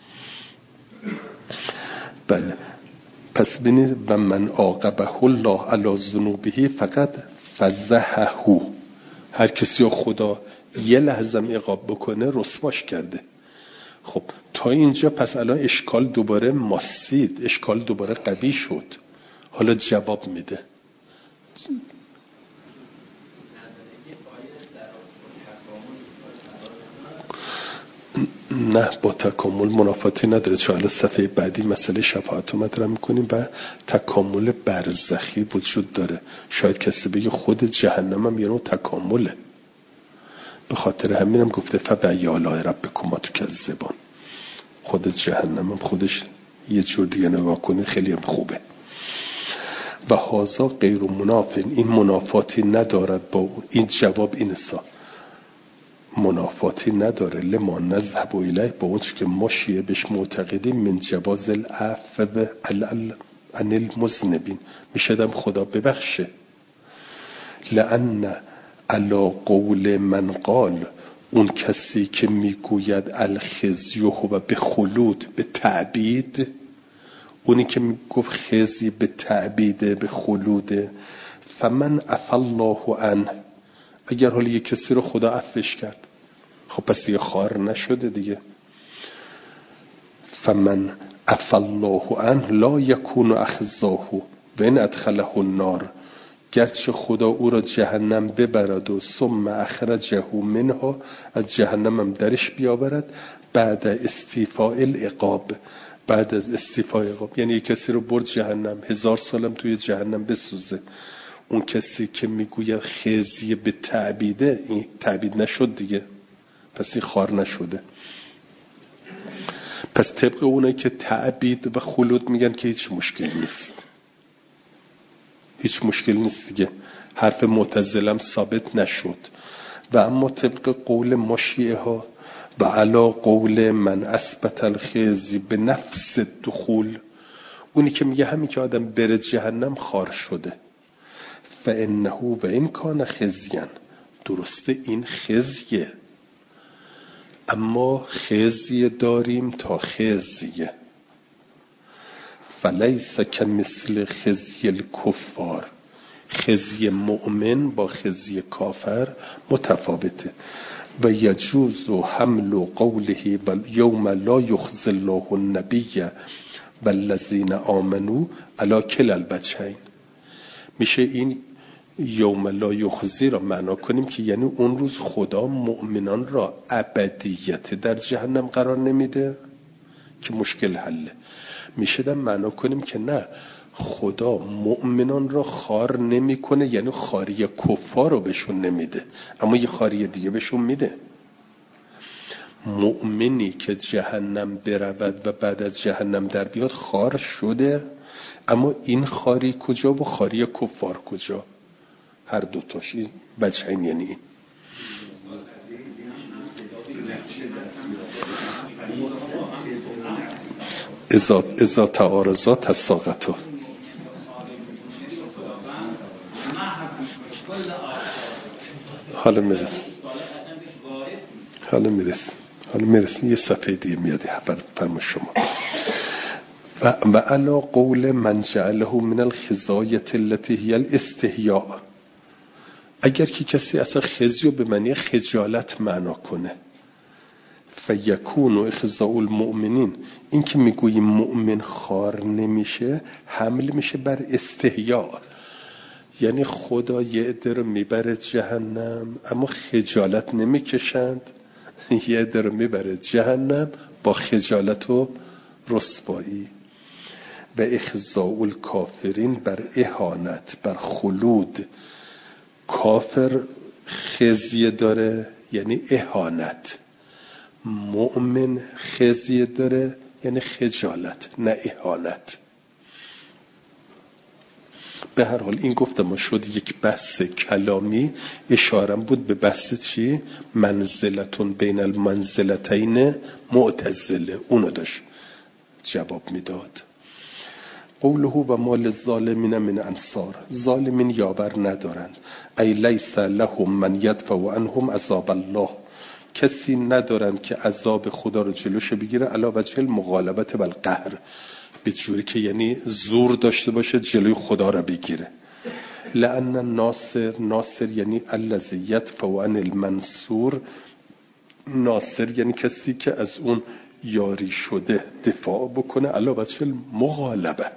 Speaker 1: بله پس بینید و من عاقبه الله علی ذنوبه فقط فضحه، هر کسی رو خدا یه لحظه عقاب بکنه رسواش کرده. خب تا اینجا پس الان اشکال دوباره ماسید، اشکال دوباره قوی شد. حالا جواب میده. نه با تکامل منافاتی نداره، چون الان صفحه بعدی مسئله شفاعت رو مطرح میکنیم و تکامل برزخی وجود داره. شاید کسی بگه خود جهنم هم یه نوع تکامله، به خاطر همینم گفته فبأی آلاء ربکما تکذبان. خود جهنم هم خودش یه جور دیگه نگاه کنید خیلی هم خوبه. و هازا غیر مناف، این منافاتی ندارد با این جواب این سا منافاتی نداره لما نذهب الیه، با اون که ما شیعه بهش معتقدیم من جواز العفو عن المذنبین، میشدم خدا ببخشه. لأن علی قول من قال، اون کسی که میگوید الخزی هو به خلود به تعبید، اونی که میگفت خزی به تعبیده به خلوده، فمن عفا الله عنه، اگر حالی یک کسی رو خدا عفوش کرد خب پس دیگه خار نشده دیگه. فمن عفا الله عنه لا یکون اخزاه و ان ادخله النار، گرچه خدا او را جهنم ببرد و ثم اخرجه منها، از جهنم هم درش بیاورد، بعد استیفاء العقاب، بعد از استیفاء عقاب. یعنی کسی رو برد جهنم، هزار سالم توی جهنم بسوزه. اون کسی که میگوید خزی به تعبیده، این تعبید نشد دیگه، پس این خار نشده. پس طبق اونه که تعبید و خلود میگن که هیچ مشکل نیست، هیچ مشکل نیست دیگه، حرف معتزلم ثابت نشد. و اما طبق قول مشیعه ها و علا قول من اثبت الخزی به نفس دخول، اونی که میگه همین که آدم بره جهنم خار شده، فانه و این کان خزیان، درسته این خزیه، اما خزیه داریم تا خزیه، فلیس کمثل خزی الکفار، خزی مؤمن با خزی کافر متفاوته. و یجوز حمل قوله یوم لا یخزی الله النبی والذین آمنوا علی کلا الوجهین، میشه این یوم لا یخزی را معنا کنیم که یعنی اون روز خدا مؤمنان را ابدیت در جهنم قرار نمیده که مشکل حله. میشه در معنا کنیم که نه، خدا مؤمنان را خار نمیکنه، یعنی خاری کفار رو بهشون نمیده، اما یه خاری دیگه بهشون میده. مؤمنی که جهنم برود و بعد از جهنم در بیاد خار شده، اما این خاری کجا و خاری کفار کجا؟ هر دوتاش این وجهین، یعنی این ازات ازات تعارضات الساقطو. حالا میرسیم حالا میرسیم حالا میرسیم یه صفحه دیگه میادی فرما شما. و, و علا قول من جعله من الخزایت التي هی الاستحیاء، اگر که کسی اصلا خزیو به معنی خجالت معنا کنه، فیکون اخزاء المؤمنین، این که میگوییم مؤمن خار نمیشه حمل میشه بر استحیاء، یعنی خدا یه عده رو میبره جهنم اما خجالت نمیکشند، یه عده رو میبره جهنم با خجالت و رسوایی. و اخزاء الکافرین بر اهانت، بر خلود. کافر خزیه داره یعنی اهانت، مؤمن خزیه داره یعنی خجالت نه اهانت. به هر حال این گفتم شد یک بحث کلامی، اشارم بود به بحث چی؟ منزلتون بین المنزلتین معتزله، اونو داشت جواب میداد. قوله و مال الظالمین من انصار، ظالمین یاور ندارند، ای لیس لهم من یدفع عنهم عذاب الله، کسی ندارند که عذاب خدا رو جلوش بگیره، علی وجه المغالبه و القهر، به جوری که یعنی زور داشته باشه جلوی خدا رو بگیره. لأن الناصر، ناصر یعنی الذی یدفع عن المنصور، ناصر یعنی کسی که از اون یاری شده دفاع بکنه، علی وجه المغالبه.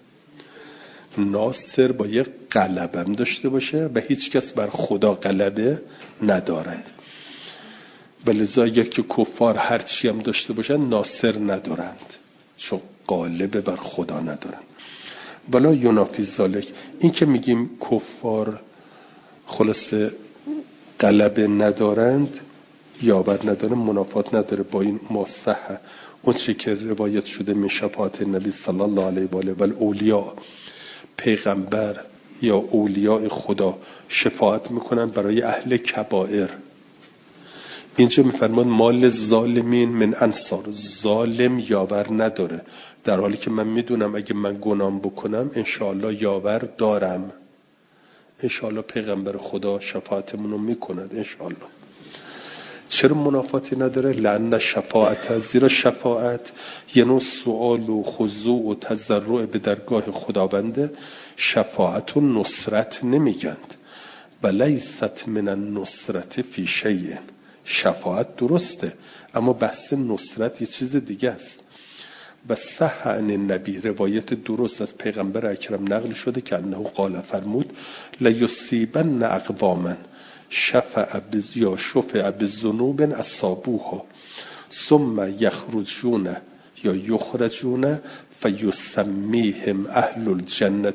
Speaker 1: ناصر با یک غلبه هم داشته باشه و هیچ کس بر خدا غلبه ندارد. ولذا اگر که کفار هرچی هم داشته باشن ناصر ندارند، چون غالب بر خدا ندارند. ولا ینافی ذالک، این که میگیم کفار خلاصه غلبه ندارند، یاور نداره، منافات نداره با این مصحح اون چه که روایت شده من شفاعت نبی صلی الله علیه و آله و الاولیاء، پیغمبر یا اولیاء خدا شفاعت میکنن برای اهل کبائر. اینجا میفرمان مال ظالمین من انصار، ظالم یاور نداره، در حالی که من میدونم اگه من گناه بکنم انشاءالله یاور دارم، انشاءالله پیغمبر خدا شفاعتمونو میکند انشاءالله. چرا منافاتی نداره؟ لأن شفاعت، زیرا شفاعت یه نوع سؤال و خضوع و تضرع به درگاه خداونده. شفاعت و نصرت نمیگند، ولیست من النصرت فی شیء، شفاعت درسته اما بحث نصرت یه چیز دیگه است. و صح عن النبی، روایت درست از پیغمبر اکرم نقل شده که انه قال، فرمود لیصیبن اقواما شفع یا شفع بذنوب اصابوها ثم یخرجون یا یخرجون فیسمیهم اهل الجنه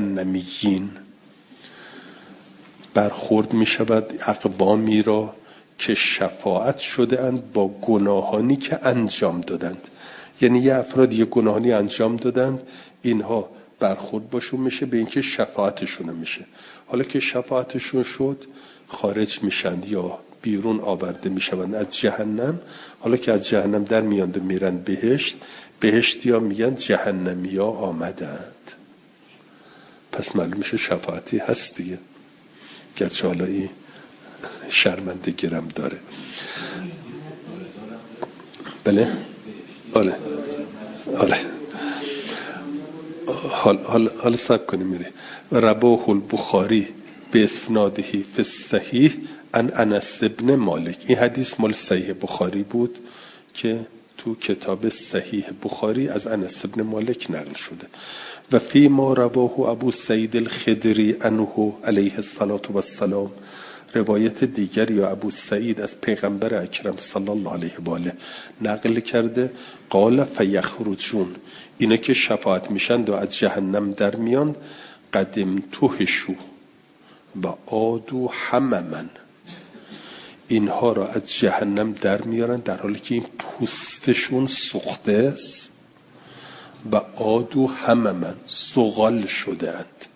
Speaker 1: الجهنمیین. برخورد می شود اقوامی را که شفاعت شده اند با گناهانی که انجام دادند. یعنی یه افراد یه گناهانی انجام دادند، اینها برخورد باشون میشه به اینکه شفاعتشون میشه. حالا که شفاعتشون شد خارج میشن یا بیرون آورده میشوند از جهنم. حالا که از جهنم در میاند میرن بهشت، بهشتی ها میگن جهنمی ها آمدند. پس معلوم میشه شفاعتی هست دیگه، گرچه حالا این شرمنده گرم داره. بله آره آره حال حال حال صبر کنیم میره. رواه البخاری به اسنادهی فی الصحیح ان انس ابن مالک. این حدیث مال صحیح بخاری بود که تو کتاب صحیح بخاری از انس ابن مالک نقل شده. و فی ما رواه ابو سعید الخدری عنه علیه الصلاة و السلام، روایت دیگر یا ابو سعید از پیغمبر اکرم صلی الله علیه و آله نقل کرده، قال فیخرجون، اینا که شفاعت میشن و از جهنم در میان، قدم توهشو و آدو هممن، اینها را از جهنم در میارن در حالی که این پوستشون سوخته است، و آدو هممن زغال شده اند.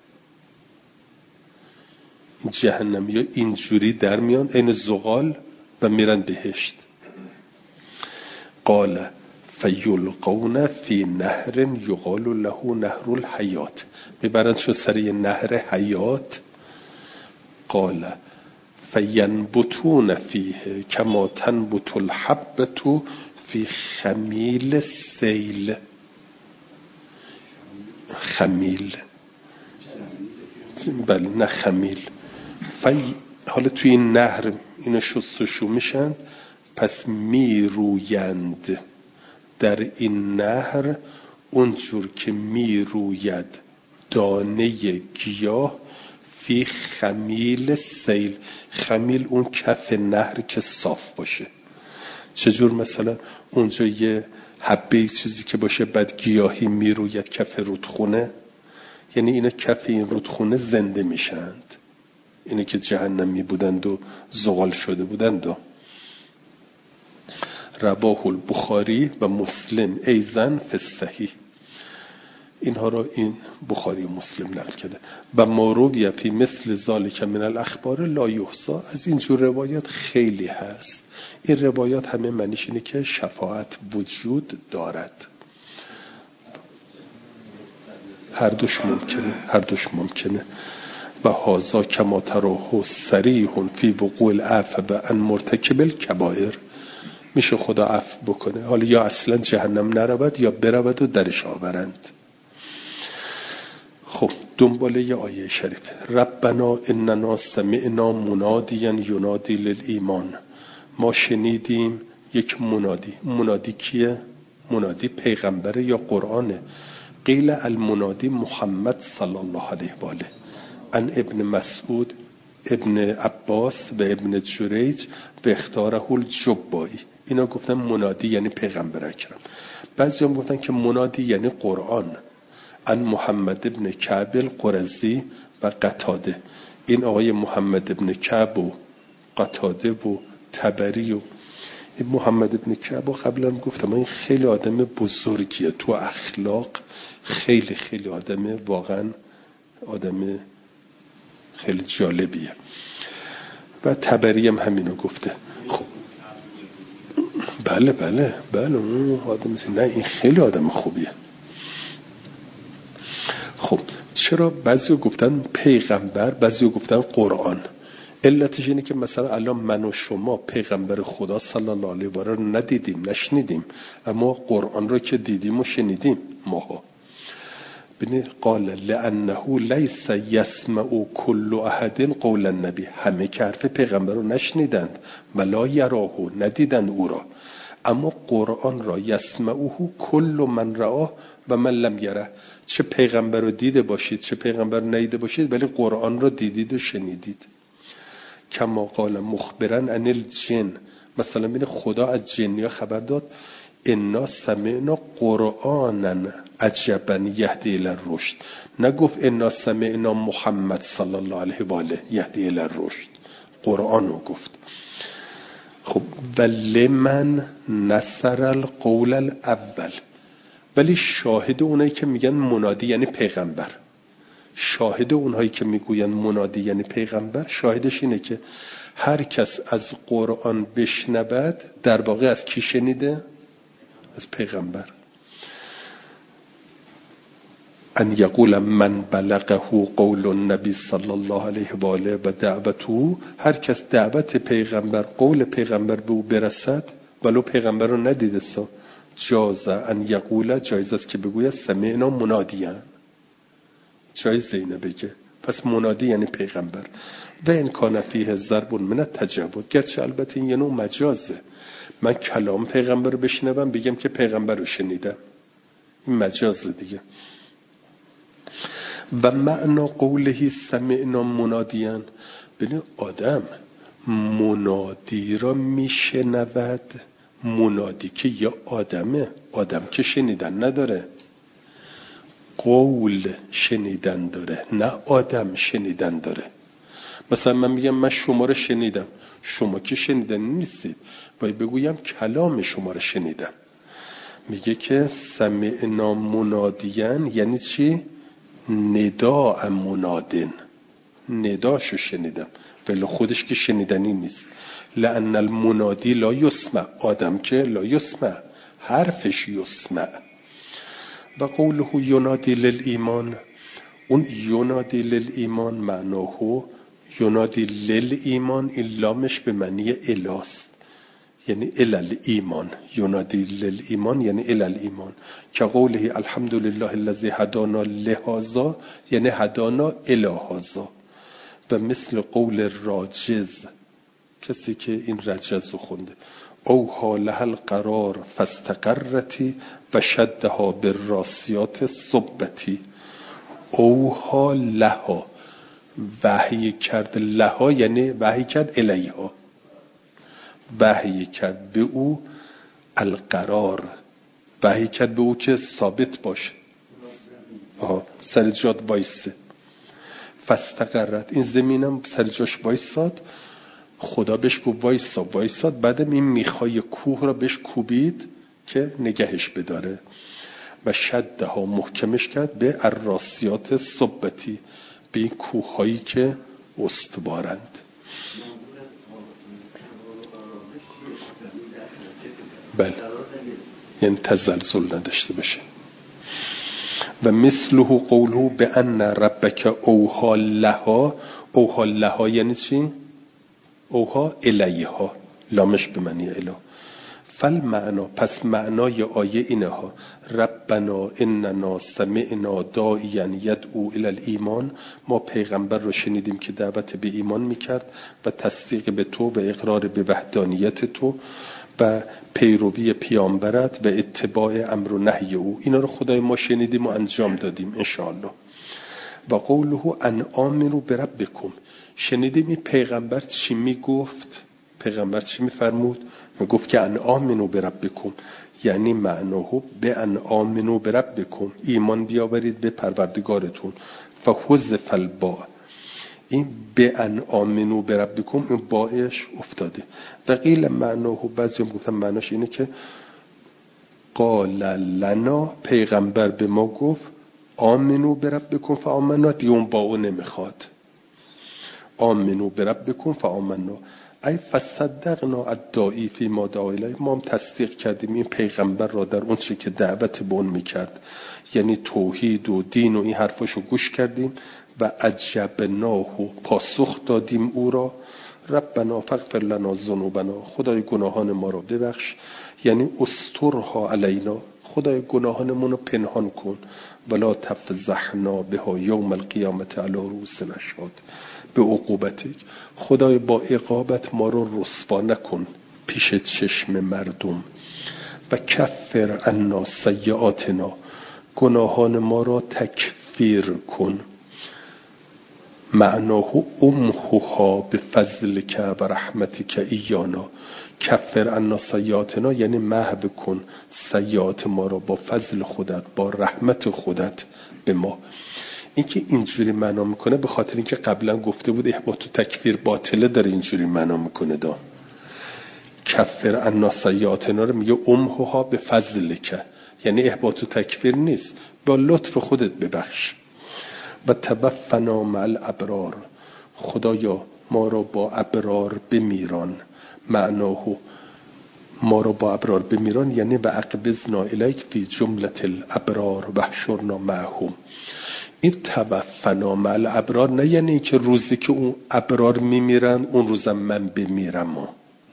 Speaker 1: جهنمی ها اینجوری در میان این زغال و میرن بهشت. قال فیلقون فی نهر یقال له نهر الحیات، میبرند شو سر یه نهر حیات. قال فینبتون فیه کما تنبت الحبة فی خمیل السیل. خمیل بله نه خمیل. فی حالا توی این نهر اینا شستشو میشن، پس میرویند در این نهر اونجور که میروید دانه گیاه فی خمیل سیل. خمیل اون کف نهر که صاف باشه. چجور؟ مثلا اونجا یه حبه چیزی که باشه بعد گیاهی میروید کف رودخونه، یعنی اینا کف این رودخونه زنده میشند، اینه که جهنمی بودند و زغال شده بودند. و رواه البخاری و مسلم ایضا فی الصحیح، اینها را این بخاری و مسلم نقل کرده. و ما روی فی مثل ذالک من الاخبار لا یحصی، از این جور روایات خیلی هست. این روایات همه معنیش اینه که شفاعت وجود دارد. هر دوش ممکنه، هر دوش ممکنه. و هازا کما تراه صریح فی وقوع العفو عن مرتکب الکبائر، میشه خدا عفو بکنه، حالا یا اصلا جهنم نرود یا برود و درش آورند. خب دنباله ی آیه شریف، ربنا اننا سمعنا منادیا ینادی للایمان، ما شنیدیم یک منادی. منادی کیه؟ منادی پیغمبره یا قرآنه؟ قیل المنادی محمد صلی الله علیه و آله. ان ابن مسعود ابن عباس و ابن جریج به اختاره الجبایی، اینا گفتن منادی یعنی پیغمبر اکرم. بعضی هم گفتن که منادی یعنی قرآن. ان محمد ابن کعب القرظی و قتاده، این آقای محمد ابن کعب و قتاده و تبری و این محمد ابن کعب قبلا گفتم این خیلی آدم بزرگیه تو اخلاق، خیلی خیلی آدم واقعا آدم خیلی جالبیه. و تبری هم همینو گفته. خب بله بله بله اون آدم نه این خیلی آدم خوبیه. خب چرا بعضی گفتن پیغمبر، بعضی گفتن قرآن؟ علتش اینه که مثلا الان من و شما پیغمبر خدا صلی الله علیه و آله رو ندیدیم، نشنیدیم، اما قرآن رو که دیدیم و شنیدیم ماها. ببین قال لانه لیس یسمع کل احد قول النبی، همه که حرف پیغمبر رو نشنیدند، ولا یراه، ندیدند او را، اما قرآن را یسمعه کل من رآه و من لم یره، چه پیغمبر رو دیده باشید چه پیغمبر ندیده باشید ولی قرآن را دیدید و شنیدید. کما قال مخبرا عن الجن، مثلا ببین خدا از جنیا خبر داد، انا سمعنا قرآنا عجبا یهدی الی الرشد، نگفت انا سمعنا محمد صلی الله علیه و آله یهدی الی الرشد، قرآن رو گفت. خب ولی من نصر القول الاول، ولی شاهد اونایی که میگن منادی یعنی پیغمبر، شاهد اونهایی که میگوین منادی یعنی پیغمبر، شاهدش اینه که هر کس از قرآن بشنود در واقع از کی شنیده؟ از پیغمبر. ان یقول من بلغه قول النبی صلی الله علیه و آله و دعوته، هر کس دعوت پیغمبر، قول پیغمبر به او برسد ولو پیغمبر رو ندیده سا، جاز ان یقول، جایز است که بگوید سمعنا منادیان، جایز اینه بگه. پس منادی یعنی پیغمبر. و این کان فیه ضرب من التجود، گرچه البته این یه نوع مجازه، من کلام پیغمبر رو بشنوم بگم که پیغمبر رو شنیدم، این مجازه دیگه. و معنا قوله سمعنا منادیان، ببین آدم منادی را میشنود، منادی که یا آدمه، آدم که شنیدن نداره، قول شنیدن داره، نه آدم شنیدن داره. مثلا من میگم من شما رو شنیدم، شما که شنیدن نیستید، باید بگویم کلام شما رو شنیدم. میگه که سمعنا منادیان یعنی چی؟ نداء منادن، نداشو شنیدم ولی خودش که شنیدنی نیست. لأن المنادی لا یسمع، آدم که لا یسمع، حرفش یسمع. و قوله ینادی للایمان، اون ینادی للایمان معناه ینادی للایمان، این لامش به معنی الاست، یعنی الال ایمان، ینادی للایمان یعنی الال ایمان. که قوله الحمدلله الذی هدانا لهذا یعنی هدانا الی هذا. و مثل قول راجز، کسی که این رجز رو خونده، او حالها القرار فاستقرتی و شدها بالراسیات صبتی. او حالها وحی کرد، لها یعنی وحی کرد الیها، وحی کرد به او، القرار وحی کرد به او که ثابت باشه، آها سر جات وایسه. فاستقرت، این زمینم سر جاش وایساد، خدا بهش گفت وایسا، وایساد، بعدم این میخای کوه را بهش کوبید که نگهش بداره. و شدها محکمش کرد به الراسیات صبتی، به این کوه هایی که استوارند. بله، یعنی تزلزل نداشته باشه. و مثله قوله به ان ربک اوها لها، اوها لها یعنی چی؟ اوها الیها، لامش به معنی اله. فل معنا، پس معنای آیه اینه ها، ربنا اننا سمعنا داعیا یدعو الی الایمان، ما پیغمبر رو شنیدیم که دعوت به ایمان میکرد و تصدیق به تو و اقرار به وحدانیت تو و پیروی پیامبرت و اتباع امر و نهی او، اینا رو خدای ما شنیدیم و انجام دادیم انشاءالله. و قوله ان آمنوا بربکم، شنیدیم این پیغمبر چی میگفت؟ پیغمبر چی میفرمود؟ میگفت که ان آمنوا بربکم، یعنی معناه به ان آمنوا بربکم، ایمان بیاورید به پروردگارتون. فحذف الباء، این به ان آمنوا بربکم این باعش افتاده. و قیل معناه، بعضی هم گفتن معناش اینه که قال لنا، پیغمبر به ما گفت آمنوا بربکم فآمنا، دیگه اون باو نمیخواد، آمنوا بربکم فآمنا ای فصدقنا الداعی فی ما دعا الیه، ما هم تصدیق کردیم این پیغمبر را در اون چی که دعوت به اون میکرد، یعنی توحید و دین و این حرفاشو گوش کردیم. و عجبناه، پاسخ دادیم او را، ربنا فاغفر لنا ذنوبنا، خدای گناهان ما را ببخش، یعنی استرها علینا، خدای گناهانمون رو پنهان کن، ولا تفضحنا بها یوم القیامت علی رؤوس الاشهاد، به عقوبتک، خدای با عقابت ما رو رسوا نکن پیش چشم مردم. و کفر عنا سیئاتنا، گناهان ما را تکفیر کن. معناه امحوها به فضلک و رحمتک ایانا، کفر عنا سیئاتنا یعنی محو کن سیئات ما را با فضل خودت، با رحمت خودت به ما. این که اینجوری معنا میکنه به خاطر اینکه قبلا گفته بود احباط و تکفیر باطله، داره اینجوری معنا میکنه دا کفر عنا سیئاتنا رو میگه امحوها به فضلک، یعنی احباط و تکفیر نیست، با لطف خودت ببخش. و توفنا مع الابرار، خدایا ما را با ابرار بمیران. معناه ما را با ابرار بمیران یعنی و اقبضنا الیک فی جمله الابرار و احشرنا معهم. این توفنا مع الابرار نه یعنی که روزی که اون ابرار میمیرن اون روزم من بمیرم،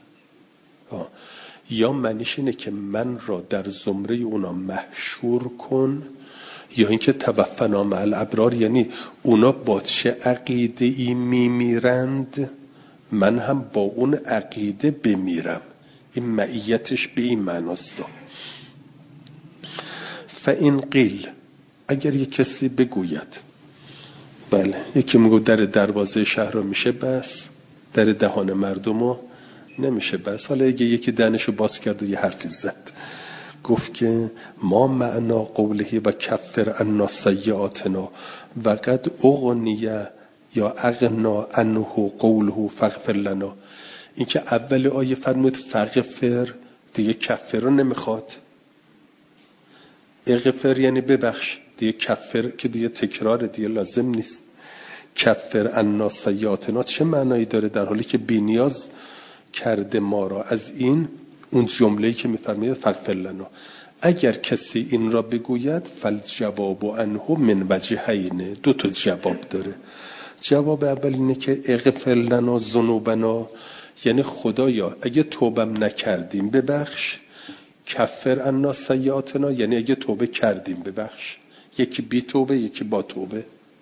Speaker 1: یا معنیش اینه که من را در زمره اونا محشور کن، یا اینکه توفنا مع الابرار یعنی اونا با چه عقیده ای میمیرند من هم با اون عقیده بمیرم. این معیتش به این معناست. فإن قیل، اگر یک کسی بگوید، بله یکی میگه در دروازه شهر رو میشه بس، در دهان مردم رو نمیشه بس. حالا اگه یکی دهنشو باز کرد و یه حرفی زد گفت که ما معنا قوله و کفر عنا سیئاتنا و قد اغنیه یا اغنا عنه قوله فاغفر لنا، این که اول آیه فرمود فاغفر، دیگه کفر رو نمیخواد. اغفر یعنی ببخش، دیگه کفر که دیگه تکرار، دیگه لازم نیست. کفر عنا سیئاتنا چه معنایی داره در حالی که بی‌نیاز کرده ما را از این اون جمله‌ای که می‌فرماید فاغفر لنا. اگر کسی این را بگوید فالجواب عنه من وجهین، دو تا جواب داره. جواب اول اینه که اغفر لنا ذنوبنا، یعنی خدایا اگه توبم نکردیم ببخش. کفر عنا سیئاتنا یعنی اگه توبه کردیم ببخش. یکی بی توبه یکی با توبه.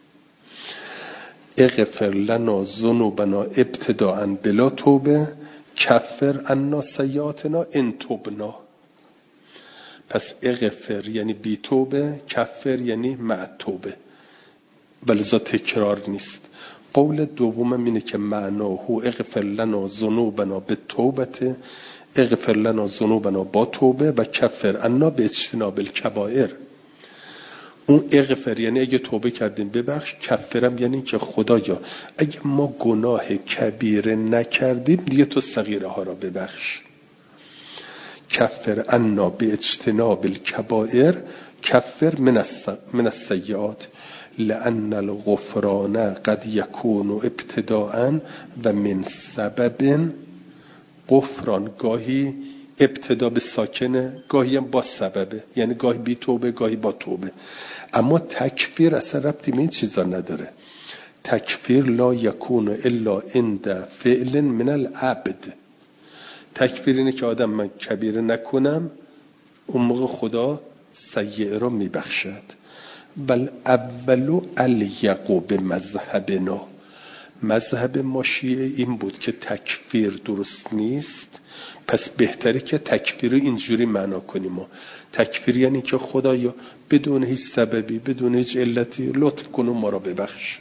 Speaker 1: اغفر لنا ذنوبنا ابتداء بلا توبه، کفر عنا سیئاتنا ان تبنا. پس اغفر یعنی بی توبه، کفر یعنی مع توبه، ولذا تکرار نیست. قول دومم اینه که معناه اغفر لنا ذنوبنا بالتوبه، اغفر لنا ذنوبنا با توبه، و کفر عنا باجتناب الکبائر. اون اغفر یعنی اگه توبه کردیم ببخش، کفرم یعنی که خدایا اگه ما گناه کبیره نکردیم دیگه تو صغیره ها را ببخش. کفر عنا باجتناب الکبائر، کفر من السیئات، لأن الغفران قد يكون ابتداء و من سبب. غفران گاهی ابتدا به ساکنه، گاهی هم با سببه، یعنی گاهی بی توبه گاهی با توبه. اما تکفیر اصلا ربطی به این چیزا نداره. تکفیر لا یکون الا عند فعل من العبد. تکفیر اینه که آدم من کبیره نکنم اون موقع خدا سیئه رو میبخشد. بل اولو الیقو به مذهبنا، مذهب ما شیعه این بود که تکفیر درست نیست، پس بهتره که تکفیر رو اینجوری معنا کنیم. تکفیر یعنی که خدایا بدون هیچ سببی بدون هیچ علتی لطف کن و ما را ببخش.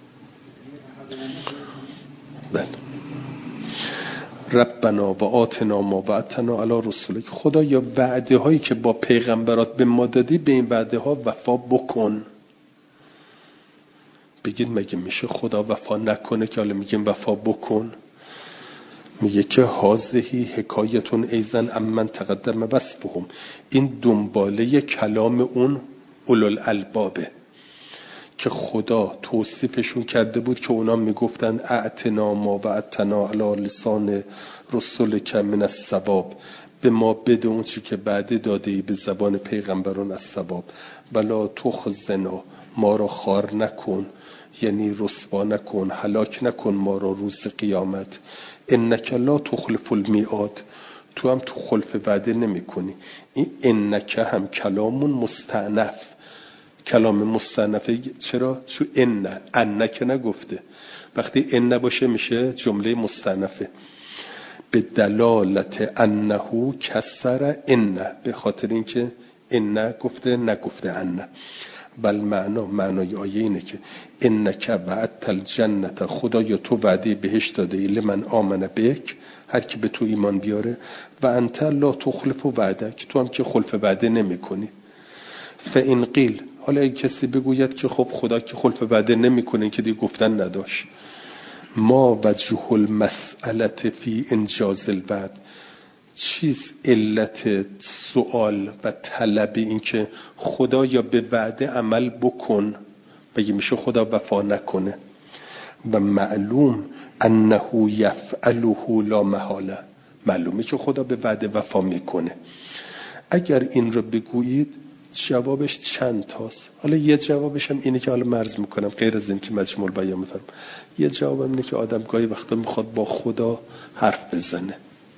Speaker 1: بله. ربنا و آتنا ما وعدتنا علی رسولک، خدایا وعده هایی که با پیغمبرات به ما دادی به این وعده ها وفا بکن. بگید مگه میشه خدا وفا نکنه که حالا میگیم وفا بکن؟ میگه که هازهی حکایتون ایزن امن تقدم وصفهم، این دنباله کلام اون اولوالالبابه که خدا توصیفشون کرده بود که اونا میگفتن اعتنا ما وعدتنا علی لسان رسولک من الثواب، به ما بده اون چی که بعد داده ای به زبان پیغمبران از ثواب. ولا تخزنا، ما را خار نکن، یعنی رسوا نکن، هلاک نکن ما را روز قیامت. انک لا تخلف المیعاد، تو هم تو خلف وعده نمی کنی. این انک هم کلامون مستأنف، کلام مستأنفه. چرا؟ چو ان انک نگفته، وقتی ان باشه میشه جمله مستأنفه. به دلالت انه کسر ان، به خاطر اینکه ان گفته نگفته ان. بل معنا معنای آیه اینه که انک وعدت الجنت، خدایا تو وعده بهشت داده ای لمن آمن بک، هر کی به تو ایمان بیاره، و انت لا تخلف وعدک، تو هم که خلف وعده نمی کنی. فإن قیل، حالا اگه کسی بگوید که خب خدا که خلف وعده نمی کنه که دیگه گفتن نداشت، ما وجه المسئله فی انجاز الوعد، چیز علت سوال و طلب این که خدا یا به وعده عمل بکن بگی میشه خدا وفا نکنه و معلوم انه یفعله لا محاله، معلومه که خدا به وعده وفا میکنه. اگر این رو بگویید جوابش چند تاست. حالا یه جوابش هم اینه که حالا مرز میکنم غیر از این که مجموع بیان میفرم، یه جوابم اینه که آدم گاهی وقتا میخواد با خدا حرف بزنه.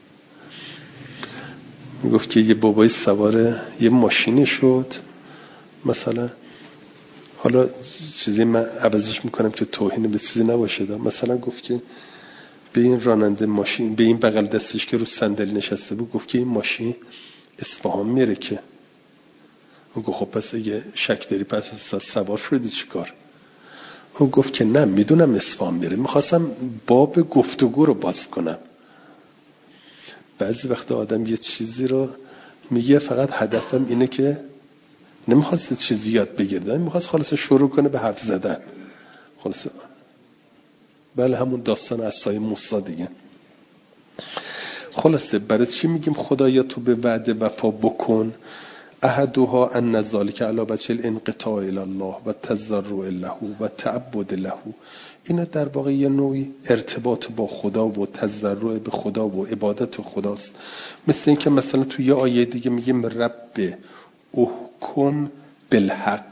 Speaker 1: میگفت که یه بابای سوار یه ماشینی شد مثلا، حالا چیزی من عوضش میکنم که توهین به چیزی نباشه دا. مثلا گفت که به این راننده ماشین، به این بغل دستش که رو صندلی نشسته بود، گفت که این ماشین اصفهان میره که. اون گفت خب پس اگه شک داری پس سوار شدی چیکار؟ اون گفت که نه میدونم اصفهان میره، میخواستم باب گفتگو رو باز کنم. بعضی وقتا آدم یه چیزی رو میگه فقط هدفم اینه که نمیخواست چیزی یاد بگیره، میخواست خلاص شروع کنه به حرف زدن. خلاص بله همون داستان عصای موسی دیگه. خلاصه برای چی میگیم خدایا تو به وعده وفا بکن؟ احدها ان ذلک علی وجه الانقطاع الی الله و تضرع له و تعبد له. اینا در واقع یه نوعی ارتباط با خدا و تضرع به خدا و عبادت خداست. مثل این که مثلا توی یه آیه دیگه میگیم رب احکم بالحق،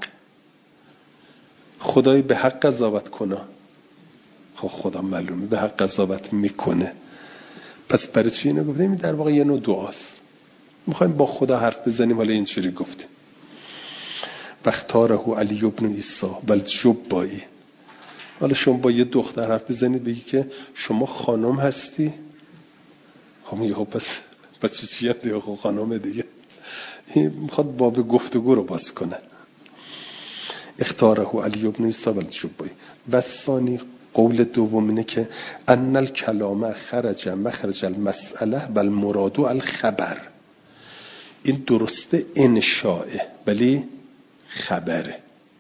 Speaker 1: خدای به حق قضاوت کنه. خب خدا معلومه به حق قضاوت میکنه، پس برای چی اینو گفتیم؟ در واقع یه نوع دعاست، میخوایم با خدا حرف بزنیم. حالا اینجوری گفتیم وقتاره علی ابن عیسی بل جبایی. حالا شما با یه دختر حرف بزنید بگی که شما خانم هستی، خب میگه پس پس چی چیه دیگه؟ خب خانم دیگه. این میخواد باب گفتگو رو باز کنه. اختاره علی ابن عیسی بل جبایی. و ثانی قول دوم اینه که ان الکلام خرج مخرج المسئله بل مراد الخبر. این درسته انشاءه ولی خبره.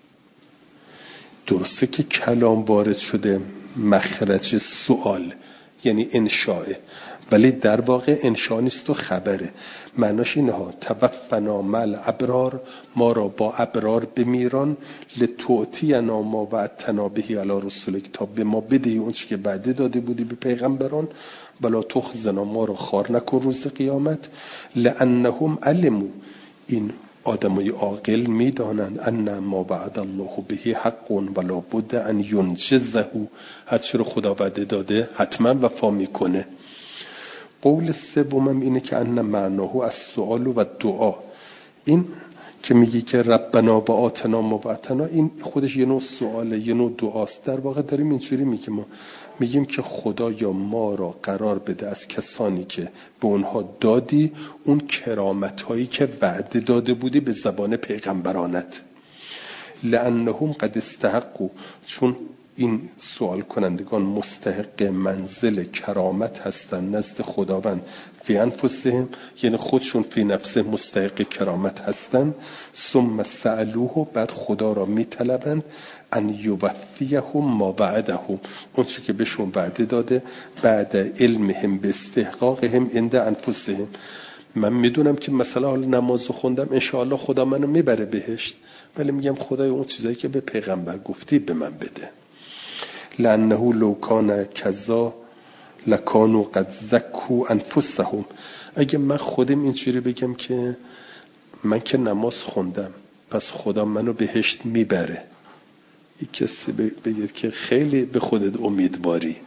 Speaker 1: درسته که کلام وارد شده مخرج سوال یعنی انشاءه، ولی در واقع انشاء نیست و خبره. معناش اینه ها توفنا مل ابرار، ما را با ابرار بمیران، لتعطینا ما وعدتنا به علی رسولک، تا به ما بدهی اون چی که وعده داده بودی به پیغمبران، بلا تخزنا ما را خوار نکن روز قیامت. لانهم علموا، این آدمای عاقل میدانند ان ما وعد الله به حق ولا بد ان ينجزه، هر چی رو خدا وعده داده حتما وفا میکنه. قول سومم اینه که ان معناه از سوال و دعا. این که میگی که ربنا و آتنا ما وعدتنا، این خودش یه نوع سواله، یه نوع دعاست. در واقع داریم اینجوری میگیم، ما میگیم که خدا یا ما را قرار بده از کسانی که به اونها دادی اون کرامت هایی که وعده داده بودی به زبان پیغمبرانت. لانهم قد استحقوا، چون این سوال کنندگان مستحق منزل کرامت هستن نزد خداوند، فی انفسهم یعنی خودشون فی نفسه مستحق کرامت هستن. ثم سألوه، بعد خدا را میطلبند ان یوفیهم ما وعدهم، اون چی که بهشون وعده داده بعد علمهم به استحقاقهم عند انفسهم. من میدونم که مثلا حالا نماز خوندم انشاءالله خدا منو میبره بهشت، ولی میگم خدای اون چیزایی که به پیغمبر گفتی به من بده. لانه لو کان کذا لکانوا قد زکوا انفسهم. اگه من خودم اینجوری بگم که من که نماز خوندم پس خدا منو بهشت میبره، یک کسی بگه که خیلی به خودت امیدواری.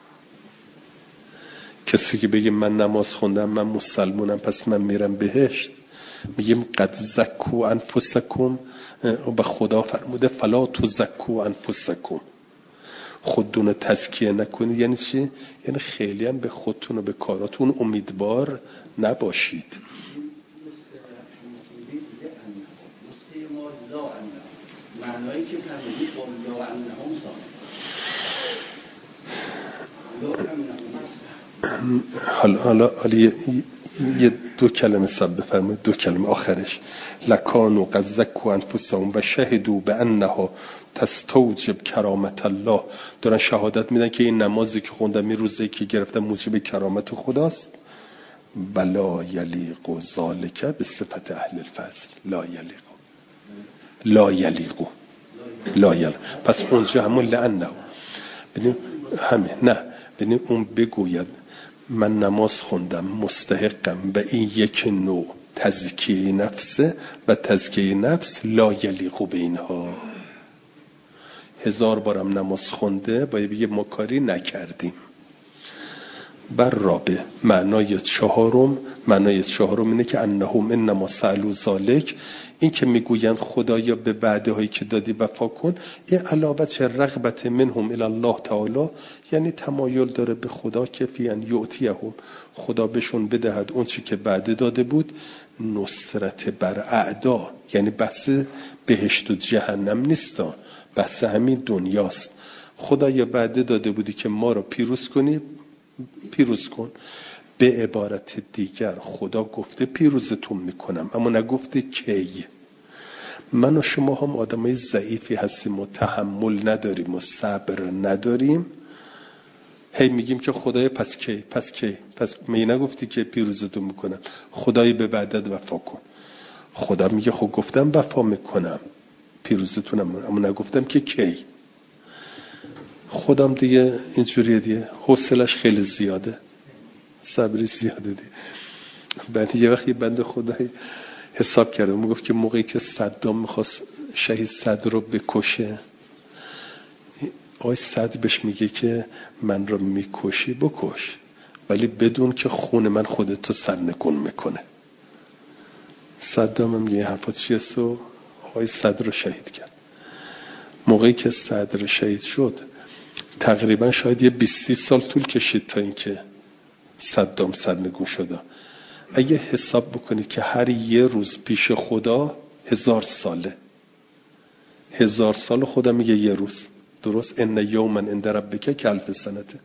Speaker 1: کسی که بگه من نماز خوندم من مسلمونم پس من میرم بهشت، میگیم قد زکوا انفسکم، و خدا فرموده فلا تزکوا انفسکم، خودتون رو تزکیه نکنید. یعنی چی؟ یعنی خیلی هم به خودتون و به کاراتون امیدوار نباشید.
Speaker 2: معنایی که فرمودید با لا انهم
Speaker 1: حالا حالا حالا یه دو کلمه سب بفرمایید، دو کلمه آخرش لکانوا قد زکوا انفسهم و شهدوا بانها تستوجب کرامت الله. دارن شهادت میدن که این نمازی که خوندم این روزی که گرفتم موجب کرامت خداست. بلا یلیق و ذالک به صفت اهل الفضل. لا یلیق لا یلیق لا یلیق. پس اونجا همون لعنه ببین همین نه ببین اون بگوید من نماز خوندم مستحقم به این یک نوع تزکیه نفسه و تزکیه نفس لا یلیق به اینها. هزار بارم نماز خونده باید بگه ما کاری نکردیم. بر رابع معنای چهارم معنای چهارم اینه که انهم انما سألوا ذالک، این که میگویند خدایا به وعده هایی که دادی وفا کن، این علاوه چه رغبت منهم الی الله تعالی، یعنی تمایل داره به خدا که فی ان یعطیهم، خدا بهشون بدهد اون چی که وعده داده بود. نصرت بر اعدا یعنی بحث بهشت و جهنم نیستا، بحث همین دنیاست. خدایا وعده داده بودی که ما رو پیروز کنی، پیروز کن. به عبارت دیگر خدا گفته پیروزتون میکنم، اما نگفته کی. من و شما هم آدمای ضعیفی هستیم و تحمل نداریم و صبر نداریم، هی میگیم که خدای پس کی پس کی پس می نگفتی که پیروزتون میکنم، خدای به وعدت وفا کن. خدا میگه خب گفتم وفا میکنم پیروزتونم، اما نگفتم که کی. خودم دیگه اینجوریه دیگه، حوصلش خیلی زیاده، صبری زیاده دیگه. بعد یه وقتی بنده خدای حساب کرده میگفت که موقعی که صدام میخواست شهید صدر رو بکشه، آقای صدر بهش میگه که من رو میکشی بکش، ولی بدون که خون من خودتو سرنگون میکنه. صدام هم میگه حرفات چیه؟ سو آقای صدر رو شهید کرد. موقعی که صدر شهید شد تقریبا شاید یه بیست سال طول کشید تا اینکه صدام سرنگون شده. اگه حساب بکنید که هر یه روز پیش خدا هزار ساله، هزار سال خدا میگه یه روز، درست؟ ان یوما عند ربک کالف سنته.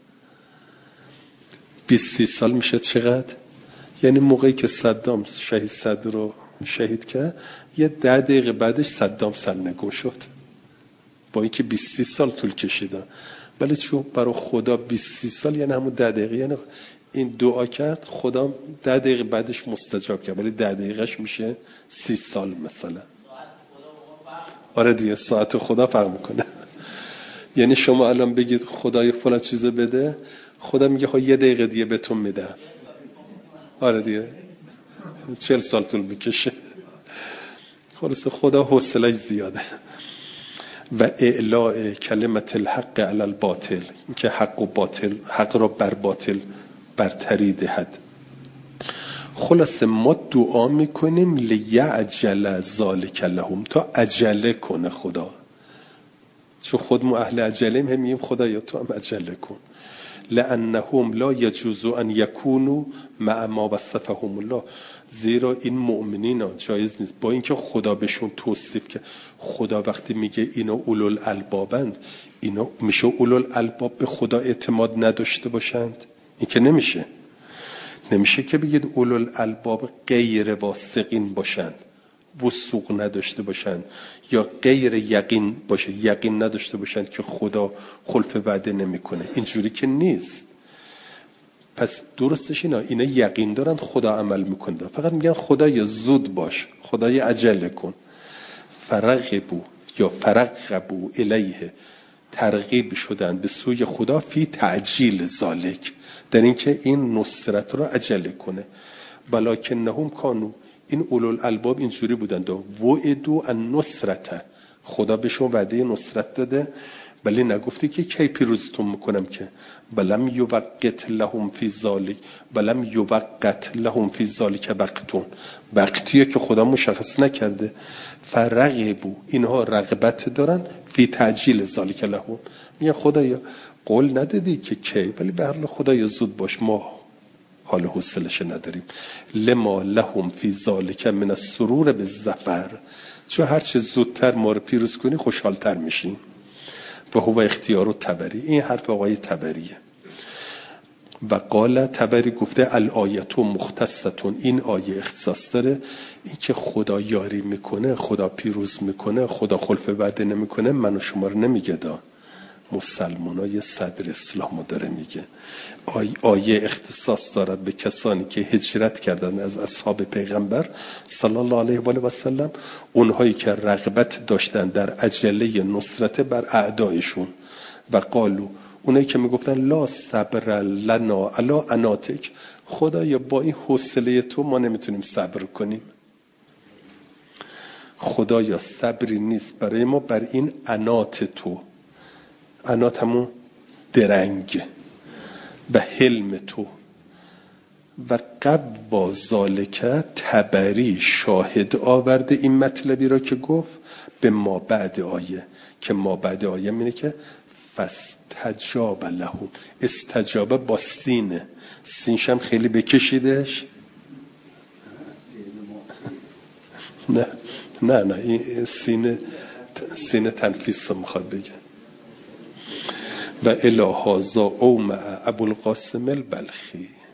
Speaker 1: بیست سال میشه چقدر؟ یعنی موقعی که صدام شهید صدر رو شهید کرد یه ده دقیقه بعدش صدام سرنگون شد، با اینکه بیست سال طول کشیده. ولی چون برای خدا بیست سال یعنی همون ده دقیقه، یعنی این دعا کرد خدا ده دقیقه بعدش مستجاب کرد، ولی ده دقیقهش میشه سی سال مثلا. آره دیگه ساعت خدا فرق میکنه. یعنی شما الان بگید خدای فلان چیزو بده، خدا میگه خب یه دقیقه دیگه بهتون میدم. آره دیگه چهل سال طول میکشه. خلاص خدا حوصله‌اش زیاده. و اعلاء کلمت الحق علی الباطل، که حق و باطل، حق را بر باطل برتری دهد. خلاصه ما دعا میکنیم لیعجل ذالک لهم، تا عجله کنه خدا، چون خودمون اهل عجلیم، هم میگیم خدایا تو هم عجله کن. لانهم لا یجوز ان یکونوا مع ما وصفهم الله، زیرا این مؤمنین ها جایز نیست با اینکه خدا بهشون توصیف که خدا وقتی میگه اینا اولل البابند، اینا میشه اولل الباب به خدا اعتماد نداشته باشند؟ این که نمیشه. نمیشه که بگید اولل الباب غیر واثقین باشند، وثوق نداشته باشند، یا غیر یقین باشه، یقین نداشته باشند که خدا خلف وعده نمیکنه. اینجوری که نیست. پس درستش اینا اینا یقین دارن خدا عمل میکنه، فقط میگن خدایا زود باش، خدایا عجله کن. فرغبو یا فرغبو الیه، ترغیب شدن به سوی خدا فی تعجیل ذالک، در اینکه این نصرت رو عجله کنه. بلکنهم کانو، این اولو الالباب اینجوری بودند و وعدوا النصرت، خدا بهشون وعده نصرت داده، ولی نگفتی که کی پیروزتون میکنم که. بلم یوقت لهم فی ذالک، بلم یوقت لهم فی ذالک وقتون، وقتیه که خدا مشخص نکرده. فرغبو، اینها رغبت دارن فی تعجیل ذالک لهم، میگن خدایا قول ندادی که کی، ولی به هر حال خدایا زود باش، ما حال حوصله‌اش نداریم. لما لهم فی ذالک من السرور بالظفر، چون هر چه زودتر ما رو پیروز کنی خوشحالتر میشیم. و هو اختیار تبری، این حرف آقای تبریه. و قال تبری گفته الآیت مختصتون، این آیه اختصاص داره، این که خدا یاری میکنه، خدا پیروز میکنه، خدا خلف وعده نمیکنه، من و شما رو نمیگه دا، مسلمانای صدر اسلامو داره میگه. آی آیه اختصاص دارد به کسانی که هجرت کردن از اصحاب پیغمبر صلی الله علیه و آله و سلم، اونهایی که رغبت داشتن در عجله نصرت بر اعدایشون. و قالو، اونایی که میگفتن لا صبر لنا علی اناتک، خدایا با این حوصله تو ما نمیتونیم صبر کنیم. خدایا صبری نیست برای ما بر این انات تو. انات همون درنگ و حلم تو. و قبل با ذالکه تبری شاهد آورده این مطلبی را که گفت به ما بعد آیه، که ما بعد آیه میینه که فاستجاب لهم. استجابه با سینه، سینشم خیلی بکشیدش. نه نه نه این سینه سینه تنفیس رو میخواد بگه. و الی هذا اومع ابوالقاسم البلخی.